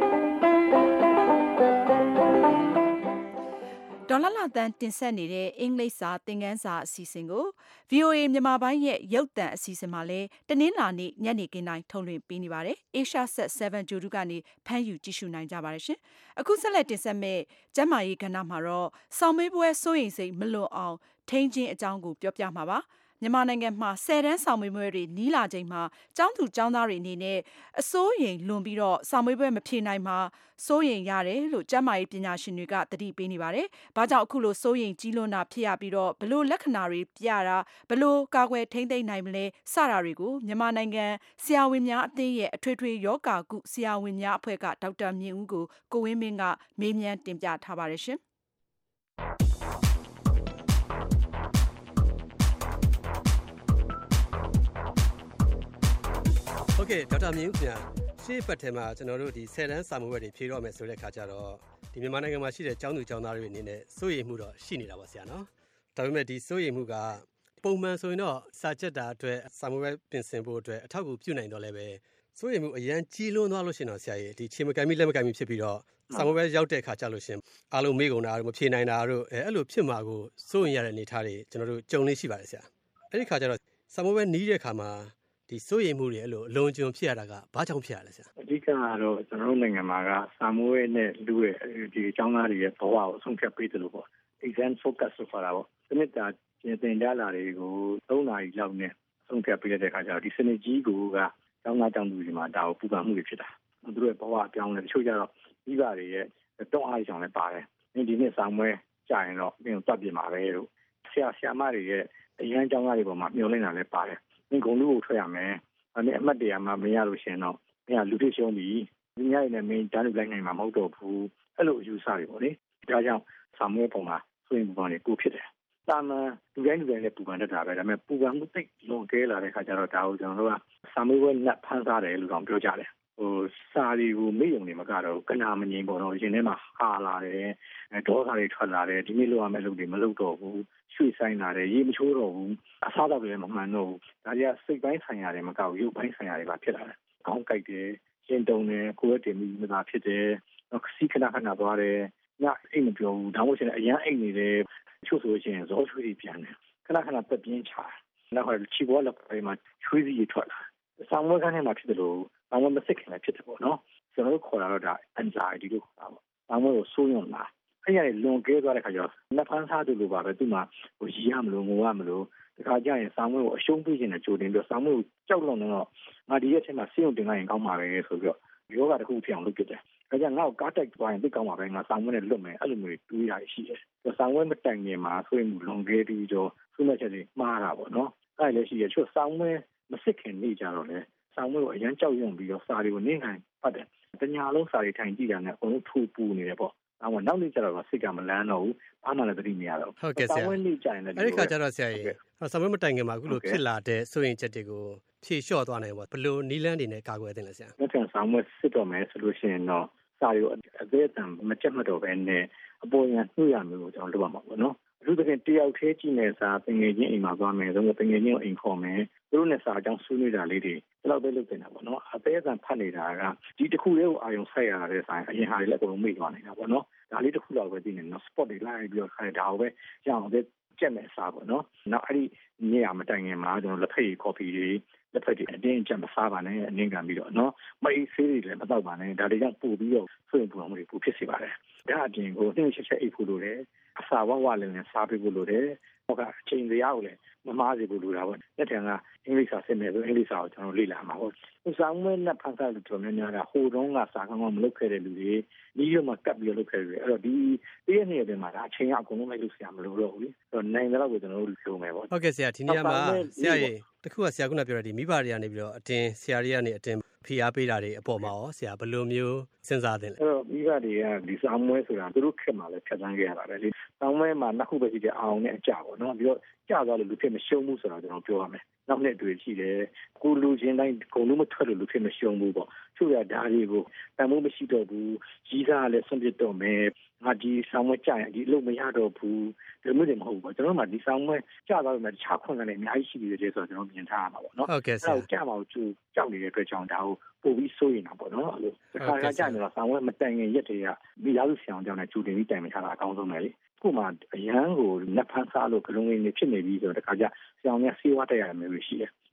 ဒေါ်လာလာတန်တင်ဆက်နေတဲ့အင်္ဂလိပ်စာသင်ခန်းစာအစီအစဉ်ကို VOA မြန်မာပိုင်းရဲ့ရုပ်သံအစီအစဉ်မှာလည်းတနင်္လာနေ့ညနေခင်းတိုင်းထုတ်လွှင့်ပေးနေပါတယ်။ Asia Set 7 ဂျိုဒူကနေဖမ်းယူကြည့်ရှုနိုင်ကြပါတယ်ရှင်။အခုဆက်လက်တင်ဆက်မဲ့ကျမ်းမာရေးကဏ္ဍမှာတော့ဆောင်းမေးပွဲစိုးရိမ်စိတ်မလွန်အောင်ထိန်းခြင်းအကြောင်းကိုပြောပြမှာပါ။မြန်မာနိုင်ငံမှာ10 တန်းစာမေးပွဲတွေနီးလာချိန်မှာကျောင်းသူကျောင်းသားတွေအနေနဲ့အစိုးရိမ်လွန်ပြီးတော့စာမေးပွဲမဖြေနိုင်မှာစိုးရိမ်ရတယ်လို့ကျန်းမာရေးပညာရှင်တွေကသတိပေးနေပါတယ်။ဘာကြောင့်အခုလိုစိုးရိမ်ကြီးလွန်းတာဖြစ်ရပြီးတော့ဘလို့လက္ခဏာတွေပြတာဘလို့ကာကွယ်ထိန်းသိမ်းနိုင်မလဲစတာတွေကိုမြန်မာနိုင်ငံဆရာဝန်များအသင်းရဲ့အထွေထွေယောဂကုဆရာဝန်များအဖွဲ့ကဒေါက်တာမြင့်ဦးကိုကိုဝင်းမင်းကမေးမြန်းတင်ပြထားပါတယ်ရှင်။
ဟုတ်ကဲ့ဒေါက်တာမြင့်ဦးခင်ဗျာရှေ့ပတ်ထဲမှာကျွန်တော်တို့ဒီ10 တန်းစာမေးပွဲတွေဖြေတော့မယ်ဆိုတဲ့ခါကျတော့ဒီမြန်မာနိုင်ငံမှာရှိတဲ့ကျောင်းသူကျောင်းသားတွေအနေနဲ့စိုးရိမ်မှုတော့ရှိနေတာပါဆရာနော်ဒါပေမဲ့ဒီစိုးရိမ်မှုကပုံမှန်ဆိုရင်တော့စာချက်တာအတွက်စာမေးပွဲပြင်ဆင်ဖို့အတွက်အထောက်အကူပြုနိုင်တော့လည်းပဲစိုးရိမ်မှုအရန်ကြီးလွန်းသွားလို့ရှင်တော့ဆရာကြီးဒီချိန်မကန်မိလက်မကန်မိဖြစ်ပြီးတော့စာမေးပွဲရောက်တဲ့ခါကျလို့ရှင်အားလုံးမေးကုန်တာမဖြေနိုင်တာတို့အဲ့လိုဖြစ်မှာကိုစိုးရိမ်ရတဲ့အနေအထားတွေကျွန်တော်တို့ကြုံနေရှိပါတယ်ဆရာအဲ့ဒီခါကျတော့စာမေးပွဲနီးတဲ့ခါမှာဒီစိုးရိမ်မှုတွေအဲ့လိုအလုံးကျွံဖြစ်ရတာကဘာကြောင့်ဖြစ်ရလဲဆရာ
အဓိကကတော့ကျွန်တော်တို့နိုင်ငံမှာကစာမေးပွဲနဲ့လူရဲ့ဒီအကြောင်းသားတွေရဲ့ဘဝကိုအဆုံးဖြတ်ပေးတယ်လို့ပေါ့ exam focus ဆိုခေါ်တာပေါ့ဒီနေ့တာသင်ကြားလာတွေကို3 နာရီလောက်နဲ့အဆုံးဖြတ်ပေးတဲ့အခါကျတော့ဒီစနစ်ကြီးကိုကကျောင်းသားကျောင်းသူတွေမှာဒါကိုပူပန်မှုတွေဖြစ်တာသူတို့ရဲ့ဘဝအပြောင်းလဲတချို့ကျတော့မိဘတွေရဲ့တောင်းအားကြောင့်လည်းပါတယ်ဒီနေ့စာမေးပွဲကြာရင်တော့ပြင်တွတ်ပြင်ပါပဲလို့ဆရာမတွေရဲ့အရန်ကျောင်းသားတွေပေါ်မှာမျှော်လင့်တာလည်းပါတယ်ဂုံလူကိုထွက်ရမယ်။အဲ့အမှတ်တရမှာမရလို့ရှင်တော့မင်းကလူတွေရှုံးပြီ။ဒီညရည်နဲ့မင်းတန်းလူလိုက်နိုင်မှာမဟုတ်တော့ဘူး။အဲ့လိုအယူဆတွေပေါ့လေ။ဒါကြောင့်စာမေးပွဲပုံမှာဆိုရင်ပူပန်နေကိုဖြစ်တယ်။တာမန်လူတိုင်းလည်းပူပန်တတ်တာပဲ။ဒါပေမဲ့ပူပန်မှုတိတ်လွန်ကဲလာတဲ့ခါကျတော့ဒါကိုကျွန်တော်တို့ကစာမေးပွဲနဲ့ဖန်စားတယ်လို့တော့ပြောကြတယ်။စာတွေကိုမေ့ုံနေမှာကတော့ကနာမငြိမ်ပေါ့နော်။ရင်ထဲမှာဟာလာတယ်။ဒေါသတွေထွက်လာတယ်။ဒီနေ့လိုရမယ့်လုပ်တွေမလုပ်တော့ဘူး။ရွှေ့ဆိုင်လာတယ်။ရေမချိုးတော့ဘူး။အစားတော့လည်းမမှန်တော့ဘူး။ဒါကြီးကစိတ်ပိုင်းဆိုင်ရာတွေမကောက်ရုပ်ပိုင်းဆိုင်ရာတွေပါဖြစ်လာတယ်။ခေါင်းကိုက်တယ်။ရင်တုံတယ်။ကိုယ်ရဲ့တင်ပြီးမသာဖြစ်တယ်။နောက်စီခဏသွားတယ်။ညအိမ်မပြောဘူး။ဒါမှမဟုတ်ရင်အရန်အိမ်နေတယ်။ချို့ဆိုရင်ဇောချွေးတွေပြန်တယ်။ခဏတက်ပြင်းချတယ်။နောက်ချီပေါ်လက်ပိုင်းမှာချွေးစီထွက်လာ။ဆောင်းဝဲကနေမှဖြစ်တယ်လို့ဘာမှမသိခင်လည်းဖြစ်တယ်ပေါ့နော်။ကျွန်တော်တို့ခေါ်တာတော့ဒါ anxiety လို့ခေါ်တာပေါ့။ဘာမှမဆိုးရုံလား။အဲ့ရည်လွန်ကဲသွားတဲ့ခါကျတော့လက်ဖန်းစားသူလိုပါပဲသူမှရည်ရမလို့ငိုရမလို့ဒီခါကျရင်စာမွေးကိုအရှုံးပေးခြင်းနဲ့ကြိုတင်ပြီးစာမွေးကိုကြောက်လွန်တော့ငါဒီရဲ့အချိန်မှာစေုံတင်လိုက်ရင်ကောင်းပါပဲဆိုပြီးတော့ယောဂတစ်ခုဖြစ်အောင်လုပ်ပြတယ်။ဒါကြောင့်ငါ့ကိုကားတိုက်သွားရင်သိကောင်းပါပဲငါစာမွေးနဲ့လွတ်မယ်အဲ့လိုမျိုးတွေးရရှိတယ်။စာမွေးမတိုင်ခင်မှာဆိုရင်လွန်ကဲပြီးတော့ဆုမချက်တွေမှားတာပေါ့နော်။အဲ့လည်းရှိရချို့စာမွေးမစစ်ခင်နေကြတော့လေစာမွေးကိုအရန်ကြောက်ရွံ့ပြီးတော့စာတွေကိုနေနိုင်ပတ်တယ်။တညာလုံးစာတွေထိုင်ကြည့်တာနဲ့အကုန်လုံးထူပူနေတယ်ပေါ့။နောက်နေ့ကျတော့စိတ်ကမလန်းတော့ဘူးအားမှလည်းသတိမရတော့
ဟုတ်ကဲ့ဆရာ
နေ့ကျရင်လည်း
အဲ့ဒီခါကျတော့ဆရာကြီးစာမေးမတိုင်ခင်မှာအခုလိုဖြစ်လာတဲ့စိုးရင်ချက်တွေကိုဖြေလျှော့သွားနိုင်ပေါ့ဘယ်လိုနီးလန်းတွေနဲ့ကာကွယ်သင့်လဲဆရာ
လက်ခံစာမေးစစ်တော့မယ်ဆိုလို့ရှိရင်တော့စာရီကိုအသေးအတန်မချက်မတော့ပဲနဲ့အပေါ်ရန်နှွှရမျိုးကိုကျွန်တော်လုပ်ရမှာပေါ့နော်အထူးသဖြင့်တယောက်သေးကြည့်နေစာပင်ငယ်ချင်းအိမ်မှာသွားမယ်ဆိုတော့ပင်ငယ်ချင်းကိုအိမ်ခေါ်မယ်သူတို့နဲ့စာအကြောင်းဆွေးနွေးတာလေးတွေဒီလောက်ပဲလုပ်နေတာပေါ့နော်အသေးအတန်ဖတ်နေတာကဒီတစ်ခုလေးကိုအာရုံစိုက်ရတဲ့ဆိုင်အရင်ဟာတွေလည်းအကုန်လုံးမေ့သွားနေတာပေါ့နော်ဒါလေးတစ်ခုလောက်ပဲသိနေနော် spot တွေလိုက်ပြီးတော့ခါဒါကိုပဲရအောင်ပဲကြက်မဲ့စားပေါ့နော်နောက်အဲ့ဒီညရမတိုင်ခင်မှာကျွန်တော်လက်ဖက်ရည် coffee တွေလက်ဖက်တွေအတင်းကြက်မစားပါနဲ့အနည်းကံပြီးတော့နော်မအေးဆေးတွေလည်းမတော့ပါနဲ့ဒါတွေကြောင့်ပို့ပြီးတော့ဆွေးနွေးမှုတွေပိုဖြစ်စေပါတယ်ဒါအပြင်ကိုနှိမ့်ချက်အိတ်ဖို့လိုတယ်အစာဝလည်းစားပေးဖို့လိုတယ်ဟောကအချိန်စရာကိုလည်းမမားစေဖို့လိုတာပေါ့လက်ထံကအင်္ဂလိပ်စာစစ်မယ်ဆိုအင်္ဂလိပ်စာကိုကျွန်တော်လေ့လာမှာပေါ့စာမွေးနဲ့ဖန်ဆားလို့တော်များများကဟိုတုန်းကစာကောင်းကောင်းမလုပ်ခဲ့တဲ့လူတွေဒီရမှာကပ်ပြီးလုပ်ခဲ့တယ်အဲ့တော့ဒီတရက်နေ့အတွင်းမှာဒါအချိန်ကအကုန်လုံးလိုက်လို့ဆရာမလိုတော့ဘူးလေအဲ့တော့နိုင်တဲ့လောက်ကိုကျွန်တော်တို့လုပ်မယ်ပေါ့
ဟုတ်ကဲ့ဆရာဒီနေ့မှာဆရာရေတခုကဆရာကပြောတဲ့ဒီမိဘတွေကနေပြီးတော့အတင်းဆရာတွေကနေအတင်းဖိအားပေးတာတွေအပေါ်မှာရောဆရာဘယ်လိုမျိုးစဉ်းစားသင့်လဲ
အဲ့တော့မိဘတွေကဒီစာမွေးဆိုတာသူတို့ခက်မှလည်းဖြတ်သန်းခဲ့ရတာပဲလေစာမွေးမှာနှစ်ခုပဲရှိတယ်အောင်နဲ့အကြပေါ့နော်ပြီးတော့ကြသွားလို့လူဖြစ်မရှုံးဘူးဆိုတာကျွန်တော်ပြောရမယ်နောက်နှစ်တွေရှိတယ်ကိုလူချင်းတိုင်းဂုံလုံးမထွက်လို့လူဖြစ်မရှုံးဘူးပေါ့သူကဓာရီကိုတန်ဖိုးမရှိတော့ဘူးကြီးစားလည်းဆွန့်ပစ်တော့မယ်ငါဒီစာမွေးကြရင်ဒီအလုပ်မရတော့ဘူးဒီမျိုးတွေမဟုတ်ဘူးပေါ့ကျွန်တော်တို့မှဒီစာမွေးကြသွားလို့မှတခြားခွင့်ကနေအများကြီးရှိနေတယ်ဆိုတော့ကျွန်တော်မြင်ထားရမှာပေါ့နော်
ဟုတ်ကဲ့ဆရာ
အဲ့တော့ကြာမှာကိုကြောက်နေတဲ့အတွက်ကြောင့်ဒါကိုပို့ပြီးစိုးရင်တာပေါ့နော်အဲ့လိုတစ်ခါကြာနေတော့စာမွေးမတိုင်ခင်ရက်တွေကမိသားစုဆရာအောင်ကြောင့်လည်းကြိုတင်ပြီးတိုင်မထားတာအကောင်းဆုံးပဲလေခုမှအရန်ကိုလက်ဖန်းစားလို့ကလုံးလေးနေဖြစ်နေပြီဆိုတော့တခါကျဆရာအောင်များဆေးဝါးတက်ရမယ်လို့ရှိတယ်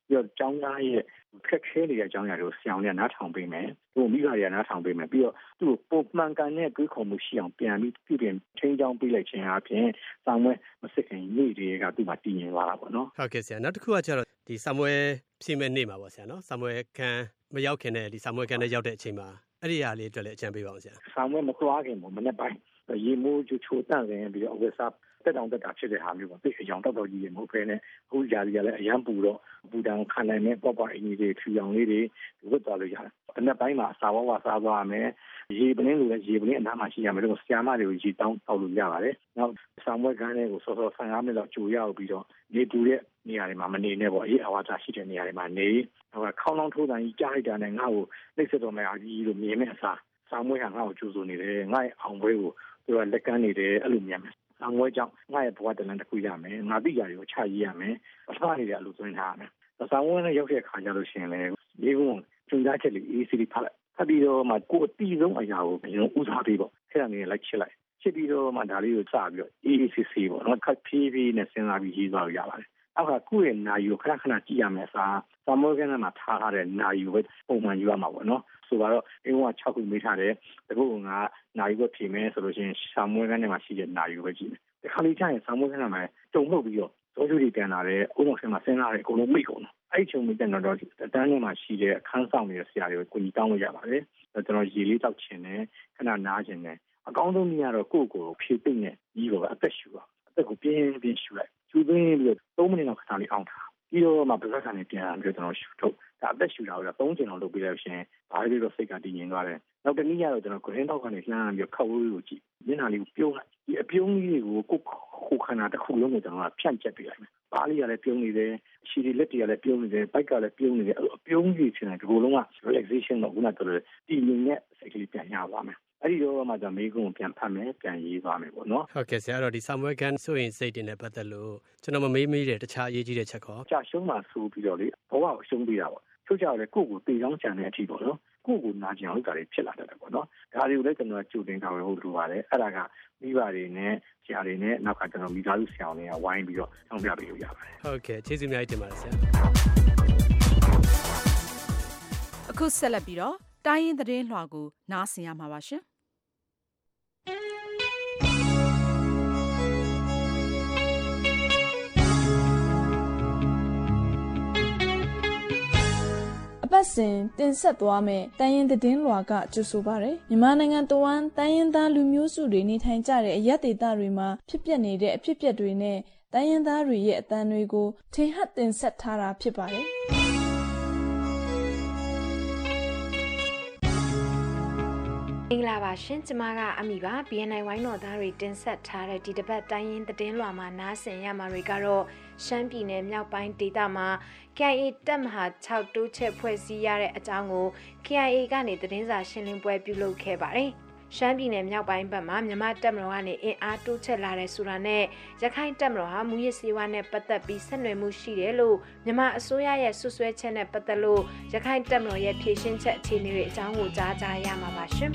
ပြီးတော့ကျောင်းသားရဲ့ခက်ခဲနေတဲ့အကြောင်းအရာတွေကိုဆရာဝန်ကနားထောင်ပေးမယ်သူမိဘတွေကနားထောင်ပေးမယ်ပြီးတော့သူ့ကိုပုံမှန်ကန်တဲ့တွေးခေါ်မှုရှိအောင်ပြန်ပြီးပြုပြင်ချင်းချောင်းပေးလိုက်ခြင်းအပြင်စာမွေးမစစ်ခင်နေ့တွေကသူ့မှာတည်ငြိမ်သွားတာပေါ့နော်
ဟုတ်ကဲ့ဆရာနောက်တစ်ခုကကျတော့ဒီစာမွေးဖြည့်မဲ့နေ့မှာပေါ့ဆရာနော်စာမွေးခန်းမရောက်ခင်နဲ့ဒီစာမွေးခန်းနဲ့ရောက်တဲ့အချိန်မှာအဲ့ဒီဟာလေးအတွက်လည်းအကြံပေးပါအောင်ဆရာ
စာမွေးမသွားခင်ပေါ့မနေ့ပိုင်းရေမိုးချိုတန့်စဉ်ပြီးတော့အဝတ်စားတက်တောင်တက်တာဖြစ်တဲ့ဟာမျိုးပေါ့သိအကြောင်တော့ကြီးရေမဟုတ်ဘဲနဲ့အခုຢာကြီးကလည်းအရန်ပူတော့ပူတန်ခံနိုင်တဲ့ပေါ့ပေါ့အင်ကြီးတွေဖြူအောင်လေးတွေဝတ်သွားလို့ရတယ်။တစ်ပိုင်းမှာအစာဝဝစားသွားရမယ်။ရေပလင်းလိုလည်းရေပလင်းအနားမှာရှိရမယ်လို့ဆရာမတွေကိုရေတောင်းတောက်လို့ရပါတယ်။နောက်စာမွေးခန်းလေးကိုစောစော15မိနစ်လောက်ကြိုရောက်ပြီးတော့နေပူတဲ့နေရာတွေမှာမနေနဲ့ပေါ့အေးအဝါစားရှိတဲ့နေရာတွေမှာနေခေါင်းလောင်းထိုးတိုင်းကြားလိုက်တာနဲ့ငါ့ကိုနှိပ်စက်တော်မယ်အကြီးလို့မြင်မဲ့အစားစာမွေးကငါ့ကိုကြိုးစိုးနေတယ်ငါ့ရဲ့အောင်ပွဲကိုသူကလက်ကမ်းနေတယ်အဲ့လိုမြင်မယ်။စာမွေးကြောင့်ငါ့ရဲ့ဘဝတလန်တစ်ခုရမယ်ငါသိကြတွေကိုချရေးရမယ်အဖားနေတဲ့အလိုသွင်းထားရမယ်။စာမွေးနဲ့ရောက်တဲ့ခါကျလို့ရှိရင်လည်းဒီကုန်းကျုံသားချက်လေး ECD ဖတ်လိုက်ဖတ်ပြီးတော့မှကိုယ်အတိဆုံးအရာကိုအရင်ဦးစားပေးပေါ့အဲ့ဒါနေလိုက်ချစ်လိုက်ချစ်ပြီးတော့မှဒါလေးကိုစပြီးတော့ ECC ပေါ့နော်ခက်ဖြည်းဖြည်းနဲ့စဉ်းစားပြီးရေးသွားလို့ရပါတယ်။နောက်ကကိုယ့်ရဲ့နာယူကိုခဏကြည့်ရမယ်အစားစာမွေးကမှာထားထားတဲ့နာယူပဲပုံမှန်ယူရမှာပေါ့နော်။ဆိုတော့အင်းက6ခုမေးထားတယ်တကူကနာယူပဲဖြေမယ်ဆိုလို့ရှိရင်စာမွေးကမှာရှိတဲ့နာယူပဲကြည့်မယ်။ဒီခါလေးကျရင်စာမွေးကမှာတုံမှုတ်ပြီးတော့ဇောကျူတွေပြန်လာတယ်အုံနောက်ဆင်းမှာစဉ်းစားတယ်အကုန်လုံးမိတ်ကုန်တယ်။အဲ့ဒီချိန်မှာကျွန်တော်တန်းထဲမှာရှိတဲ့အခန်းဆောင်နေတဲ့ဆရာတွေကိုကိုကြီးတောင်းလို့ရပါတယ်။ကျွန်တော်ရေလေးတောက်ချင်တယ်ခဏနားချင်တယ်အကောင်းဆုံးနည်းကတော့ကိုယ့်ကိုယ်ဖြည့်သိမ့်နဲ့ကြီးတော့အသက်ရှူပါအသက်ကိုပြင်းပြင်းရှူလိုက်ရှူသွင်းပြီးတော့3မိနစ်လောက်ခဏလေးအောင်ထားပြီးတော့မှပါးစပ်ကနေပြန်လာပြီးတော့ကျွန်တော်ရှူထုတ်ဒါအသက်ရှူတာကို3ချိန်လောက်လုပ်ပြီးလို့ရှိရင်ဘာလို့လဲစိတ်ကတည်ငြိမ်သွားတယ်နောက်တစ်နည်းကတော့ကျွန်တော်ဂရင်းတော့ကနေလှမ်းပြီးခောက်လို့ကိုကြည့်မျက်နှာလေးကိုပြုံးလိုက်ဒီအပြုံးကြီးတွေကိုကိုခန္ဓာတစ်ခုလုံးကိုကျွန်တော်ကဖြန့်ကျက်ပေးလိုက်မယ်ပါးလေးကလည်းပြုံးနေတယ်ရှည်လက်တွေကလည်းပြုံးနေတယ်ဘိုက်ကလည်းပြုံးနေတယ်အပြုံးကြီးဖြစ်နေဒီလိုလုံးက relaxation တော့ခုနကတည်းကတည်ငြိမ်တဲ့စိတ်ကလေးပြန်ရသွားမယ်အဲ့ဒီတော့မှကျွန်တော်မိကုန်းကိုပြန်ဖတ်မယ်ပြန်ရေးသွားမယ်ပေါ့နော်
ဟုတ်ကဲ့ဆရာအဲ့တော့ဒီ Samuel Gunn ဆိုရင်စိတ်တင်နဲ့ပတ်သက်လို့ကျွန်တော်မမေးမိတဲ့တခြားအရေးကြီးတဲ့ချက်ခေါ်
ကြာရှုံးမှဆိုပြီးတော့လေဘဝကိုရှုံးပေးတာပေါ့ချုပ်ကြတယ်ကိုယ့်ကိုတေချောင်းချန်တဲ့အထိပေါ့နော်ကိုယ့်ကိုနာကျင်အောင်လုပ်တာတွေဖြစ်လာတယ်ပေါ့နော်ဒါတွေကိုလည်းကျွန်တော်ကြိုတင်ထားဖို့လိုပါတယ်အဲ့ဒါကမိဘတွေနဲ့ဆရာတွေနဲ့နောက်ကကျွန်တော်မိသားစုဆရာဝန်တွေကဝိုင်းပြီးတော့ဆောင်ပြပေးလို့ရပါတယ်
ဟုတ်ကဲ့ကျေးဇူးအများကြီးတင်ပါတယ်ဆရာ
အခုဆက်လက်ပြီးတော့တိုင်းရင်းသတင်းလွှာကိုနားဆင်ရမှာပါရှင်
အပတ်စဉ်တင်ဆက်သွားမယ့်တိုင်းရင်းသတင်းလွှာကကြိုဆိုပါရယ်မြန်မာနိုင်ငံတဝန်းတိုင်းရင်းသားလူမျိုးစုတွေနေထိုင်ကြတဲ့အရပ်ဒေသတွေမှာဖြစ်ပျက်နေတဲ့အဖြစ်အပျက်တွေနဲ့တိုင်းရင်းသားတွေရဲ့အသံတွေကိုထင်ဟပ်တင်ဆက်ထားတာဖြစ်ပါတယ်
မင်္ဂလာပါရှင်ကျမကအမီပါ BNI ဝိုင်းတော်သားတွေတင်ဆက်ထားတဲ့ဒီတစ်ပတ်တိုင်းရင်းသတင်းလွှာမှာနားဆင်ရမှာတွေကတော့ရှမ်းပြည်နယ်မြောက်ပိုင်းဒေသမှာ KIA တပ်မဟာ6တိုးချက်ဖွဲ့စည်းရတဲ့အကြောင်းကို KIA ကနေသတင်းစာရှင်းလင်းပွဲပြုလုပ်ခဲ့ပါတယ်ရှမ်းပြည်နယ်မြောက်ပိုင်းဘက်မှာမြန်မာတပ်မတော်ကနေအင်အားတိုးချဲ့လာတဲ့ဆိုတာနဲ့ရခိုင်တပ်မတော်ဟာမူရစ်စေဝါနဲ့ပတ်သက်ပြီးဆက်နွယ်မှုရှိတယ်လို့မြန်မာအစိုးရရဲ့ဆွဆွဲချက်နဲ့ပတ်သက်လို့ရခိုင်တပ်မတော်ရဲ့ဖြေရှင်းချက်အခြေအနေတွေအကြောင်းကိုကြားကြရမှာပါရှင်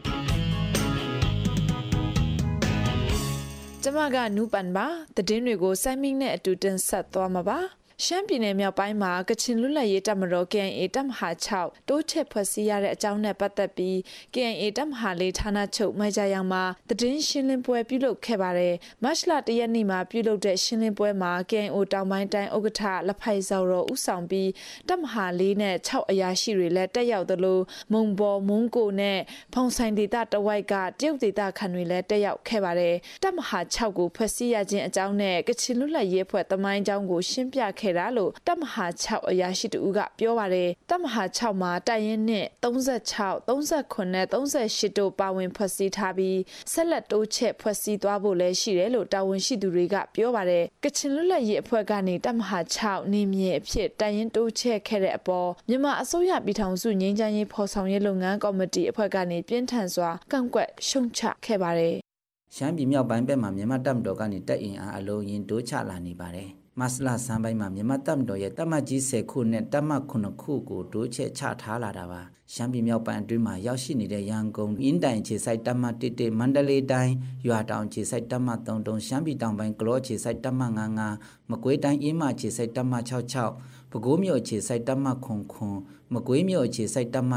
ကျမကနူပန်ပါသတင်းတွေကိုစိုင်းမင်းနဲ့အတူတင်ဆက်သွားမှာပါရှမ်းပြည်နယ်မြောက်ပိုင်းမှာကချင်လွတ်လပ်ရေးတပ်မတော် KIA တပ်မဟာ6တိုးချဲ့ဖွဲ့စည်းရတဲ့အကြောင်းနဲ့ပတ်သက်ပြီး KIA တပ်မဟာ4ဌာနချုပ်မိုင်ဂျာယောင်မှာသတင်းရှင်းလင်းပွဲပြုလုပ်ခဲ့ပါတယ်။မတ်လ1ရက်နေ့မှာပြုလုပ်တဲ့ရှင်းလင်းပွဲမှာ KIO တောင်ပိုင်းတိုင်းဥက္ကဋ္ဌလဖိုင်ဇော်ရောဦးဆောင်ပြီးတပ်မဟာ4နဲ့6အရာရှိတွေလည်းတက်ရောက်သလိုမုံဘော်မုံကိုနဲ့ဖုံဆိုင်ဒေသတဝိုက်ကတရုတ်ဒေသခံတွေလည်းတက်ရောက်ခဲ့ပါတယ်။တပ်မဟာ6ကိုဖွဲ့စည်းရခြင်းအကြောင်းနဲ့ကချင်လွတ်လပ်ရေးအဖွဲ့တမိုင်းအကြောင်းကိုရှင်းပြခဲ့လို့တပ်မဟာ6အရာရှိတူကပြောပါတယ်တပ်မဟာ6မှာတိုင်ရင်နဲ့36 39နဲ့38တို့ပါဝင်ဖွဲ့စည်းထားပြီးဆက်လက်တိုးချဲ့ဖွဲ့စည်းသွားဖို့လည်းရှိတယ်လို့တာဝန်ရှိသူတွေကပြောပါတယ်ကချင်လွတ်လပ်ရေးအဖွဲ့ကနေတပ်မဟာ6နေမြေအဖြစ်တိုင်ရင်တိုးချဲ့ခဲ့တဲ့အပေါ်မြန်မာအစိုးရပြည်ထောင်စုငြိမ်းချမ်းရေးဖော်ဆောင်ရေးလုပ်ငန်းကော်မတီအဖွဲ့ကနေပြင်းထန်စွာကန့်ကွက်ရှုံချခဲ့ပါတယ်
ရှမ်းပြည်မြောက်ပိုင်းဘက်မှာမြန်မာတပ်မတော်ကနေတပ်အင်အားအလုံးရင်တိုးချလာနေပါတယ်မတ်လဆန်းပိုင်းမှာမြန်မာတပ်မတော်ရဲ့တပ်မကြီး10ခုနဲ့တပ်မ9ခုကိုတိုးချဲ့ချထားလာတာပါရှမ်းပြည်မြောက်ပိုင်းအတွင်းမှာရောက်ရှိနေတဲ့ရန်ကုန်အင်းတိုင်ခြေစိုက်တပ်မ11မန္တလေးတိုင်းရွာတောင်ခြေစိုက်တပ်မ33ရှမ်းပြည်တောင်ပိုင်းကလောခြေစိုက်တပ်မ55မကွေးတိုင်းအင်းမခြေစိုက်တပ်မ66 ပဲခူးမြို့အခြေစိုက်တပ်မခွန်ခွန်မကွေးမြို့အခြေစိုက်တပ်မ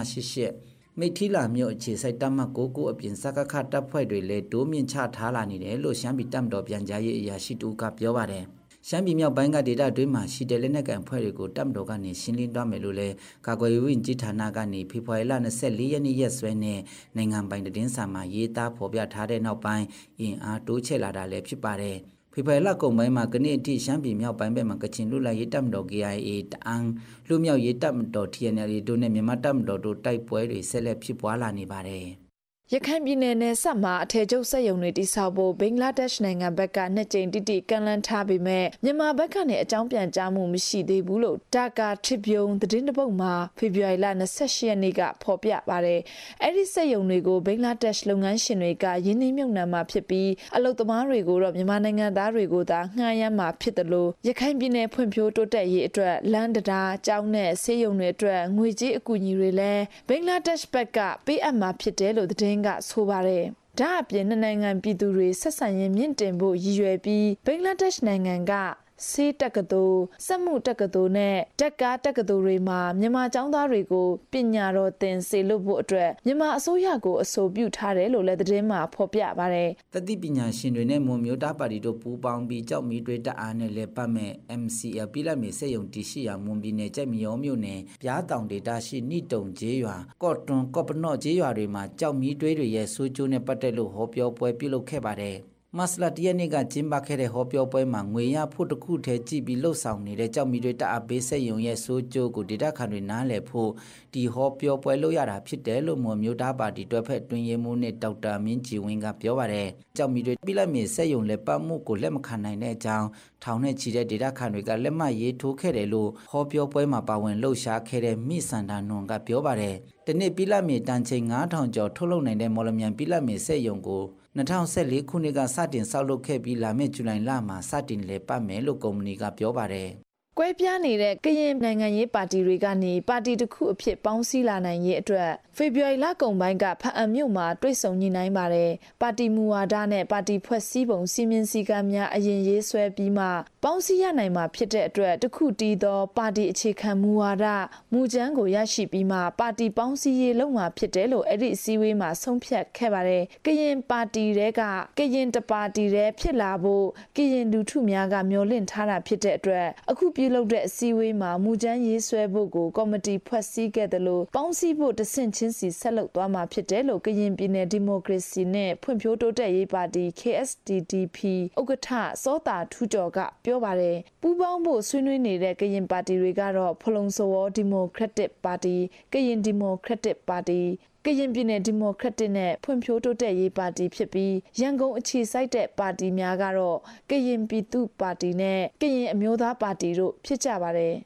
88မိထီလာမြို့အခြေစိုက်တပ်မ99အပြင်စကခတပ်ဖွဲ့တွေလည်းတိုးမြင့်ချထားလာနေတယ်လို့ရှမ်းပြည်တပ်မတော်ပြန်ကြားရေးအရာရှိတူကပြောပါတယ်ရှမ်းပြည်မြောက်ပိုင်းကဒေသတွင်းမှာရှိတဲ့လက်နက်ကန်ဖွဲ့တွေကိုတပ်မတော်ကနေရှင်းလင်းသွားမယ်လို့လည်းကာကွယ်ရေးဝန်ကြီးဌာနကနေဖေဖော်ဝါရီလ24ရက်နေ့ရက်စွဲနဲ့နိုင်ငံပိုင်သတင်းစာမှာရေးသားဖော်ပြထားတဲ့နောက်ပိုင်းအင်အားတိုးချဲ့လာတာလည်းဖြစ်ပါတယ်ဖေဖော်ဝါရီလကုန်ပိုင်းမှာကနေ့အထိရှမ်းပြည်မြောက်ပိုင်းဘက်မှာကချင်လူလိုက်ရေးတပ်မတော် KIA တအန်းလူမြောက်ရေးတပ်မတော် TNLA တို့နဲ့မြန်မာတပ်မတော်တို့တိုက်ပွဲတွေဆက်လက်ဖြစ်ပွားလာနေပါတယ်
ရခိုင်ပြည်နယ်နယ်စပ်မှာအထည်ချုပ်စက်ရုံတွေတိစောက်ဖို့ဘင်္ဂလားဒေ့ရှ်နိုင်ငံဘက်ကနှစ်ကြိမ်တိတိကန်လန်းထားပေမဲ့မြန်မာဘက်ကနေအကြောင်းပြန်ကြားမှုမရှိသေးဘူးလို့ဒါကာထရစ်ဗျုံသတင်းတပုတ်မှာဖေဖော်ဝါရီလ28ရက်နေ့ကဖော်ပြပါတယ်။အဲ့ဒီစက်ရုံတွေကိုဘင်္ဂလားဒေ့ရှ်လုပ်ငန်းရှင်တွေကယင်းနှိမ့်မြုပ်နှံမှာဖြစ်ပြီးအလုပ်သမားတွေကိုတော့မြန်မာနိုင်ငံသားတွေကိုသာငှားရမ်းမှာဖြစ်တယ်လို့ရခိုင်ပြည်နယ်ဖွံ့ဖြိုးတိုးတက်ရေးအတွက်လမ်းတရားကျောင်းနဲ့ဆေးရုံတွေအတွက်ငွေကြေးအကူအညီတွေလည်းဘင်္ဂလားဒေ့ရှ်ဘက်ကပေးအပ်မှာဖြစ်တယ်လို့သတင်းကဆိုပါတယ်။ဒါအပြင်နိုင်ငံပြည်သူတွေဆက်ဆံရေးမြင့်တင်ဖို့ရည်ရွယ်ပြီးဘင်္ဂလားဒေ့ရှ်နိုင်ငံကဆေးတက္ကသိုလ်စက်မှုတက္ကသိုလ်နဲ့တက်ကားတက္ကသိုလ်တွေမှာမြန်မာကျောင်းသားတွေကိုပညာတော်သင်စေလို့ဖို့အတွက်မြန်မာအစိုးရကိုအဆိုပြုထားတယ်လို့လည်းသတင်းမှာဖော်ပြပါတယ်
။တတိပညာရှင်တွေနဲ့မွန်မျိုးသားပါတီတို့ပူးပေါင်းပြီးကြောက်မီတွေတအားနဲ့လဲပတ်မဲ့ MCL ပြည်လက်မြေစက်ရုံတရှိရာမွန်ပြည်နယ်ကြက်မြေရောမြို့နယ်ပြားတောင်ဒေတာရှိနိတုံကျေးရွာကော့တွန်ကော့ပနော့ကျေးရွာတွေမှာကြောက်မီတွေရဲ့ဆိုးကျိုးနဲ့ပတ်သက်လို့ဟောပြောပွဲပြုလုပ်ခဲ့ပါတယ်။မစလာတရနေ့ကကျင်းပခဲ့တဲ့ဟောပြောပွဲမှာငွေရဖို့တစ်ခုတည်းကြည့်ပြီးလှုပ်ဆောင်နေတဲ့ကြောက်မီတွေတအားပေးဆက်ယုံရဲ့စိုးကျိုးကိုဒေတာခန်တွေနားလည်ဖို့ဒီဟောပြောပွဲလုပ်ရတာဖြစ်တယ်လို့မွန်မျိုးသားပါတီတွဲဖက်တွင်ရေးမှုနဲ့ဒေါက်တာမင်းကြည်ဝင်းကပြောပါတယ်ကြောက်မီတွေပြည်လက်မြေဆက်ယုံလက်ပတ်မှုကိုလက်မခံနိုင်တဲ့အကြောင်းထောင်နဲ့ချီတဲ့ဒေတာခန်တွေကလက်မှတ်ရေးထိုးခဲ့တယ်လို့ဟောပြောပွဲမှာပါဝင်လှုပ်ရှားခဲ့တဲ့မိစန္ဒာနွန်ကပြောပါတယ်တနေ့ပြည်လက်မြေတန်ချိန်9000ကျော်ထုတ်လုပ်နိုင်တဲ့မော်လမြိုင်ပြည်လက်မြေဆက်ယုံကို2014ခုနှစ်ကစတင်ဆောက်လုပ်ခဲ့ပြီးလာမယ့်ဇူလိုင်လမှာစတင်လည်ပတ်မယ်လို့ကုမ္ပဏီကပြောပါတယ်
ကွဲပြားနေတဲ့ကရင်နိုင်ငံရေးပါတီတွေကနေပါတီတစ်ခုအဖြစ်ပေါင်းစည်းလာနိုင်ရေးအတွက်ဖေဖော်ဝါရီလကုန်ပိုင်းကဖအံမြို့မှာတွေ့ဆုံညှိနှိုင်းပါတယ်ပါတီမူဝါဒနဲ့ပါတီဖွဲ့စည်းပုံစီမင်းစည်းကမ်းများအရင်ရေးဆွဲပြီးမှပေါင်းစည်းရနိုင်မှာဖြစ်တဲ့အတွက်တစ်ခုတည်းသောပါတီအခြေခံမူဝါဒမူကြမ်းကိုရရှိပြီးမှပါတီပေါင်းစည်းရေးလုပ်မှာဖြစ်တယ်လို့အဲ့ဒီအစည်းအဝေးမှာဆုံးဖြတ်ခဲ့ပါတယ်ကရင်ပါတီတွေကကရင်တပါတီတွေဖြစ်လာဖို့ကရင်လူထုများကမျှော်လင့်ထားတာဖြစ်တဲ့အတွက်အခုပြုလုပ်တဲ့အစည်းအဝေးမှာမူကြမ်းရေးဆွဲဖို့ကိုကော်မတီဖွဲ့စည်းခဲ့တယ်လို့ပေါင်းစည်းဖို့တဆင့်ချင်းစီဆက်လုပ်သွားမှာဖြစ်တယ်လို့ကရင်ပြည်နယ်ဒီမိုကရေစီနဲ့ဖွံ့ဖြိုးတိုးတက်ရေးပါတီ KSDDP ဥက္ကဋ္ဌစောတာထူးကျော်ကပြောပါတယ်ပူးပေါင်းဖို့ဆွေးနွေးနေတဲ့ကရင်ပါတီတွေကတော့ဖလုံစောဒီမိုကရက်တစ်ပါတီကရင်ဒီမိုကရက်တစ်ပါတီကရင်ပြည်နယ်ဒီမိုကရက်တစ်နဲ့ဖွံ့ဖြိုးတိုးတက်ရေးပါတီဖြစ်ပြီးရန်ကုန်အခြေစိုက်တဲ့ပါတီများကတော့ကရင်ပြည်သူ့ပါတီနဲ့ကရင်အမျိုးသားပါတီတို့ဖြစ်ကြပါတယ်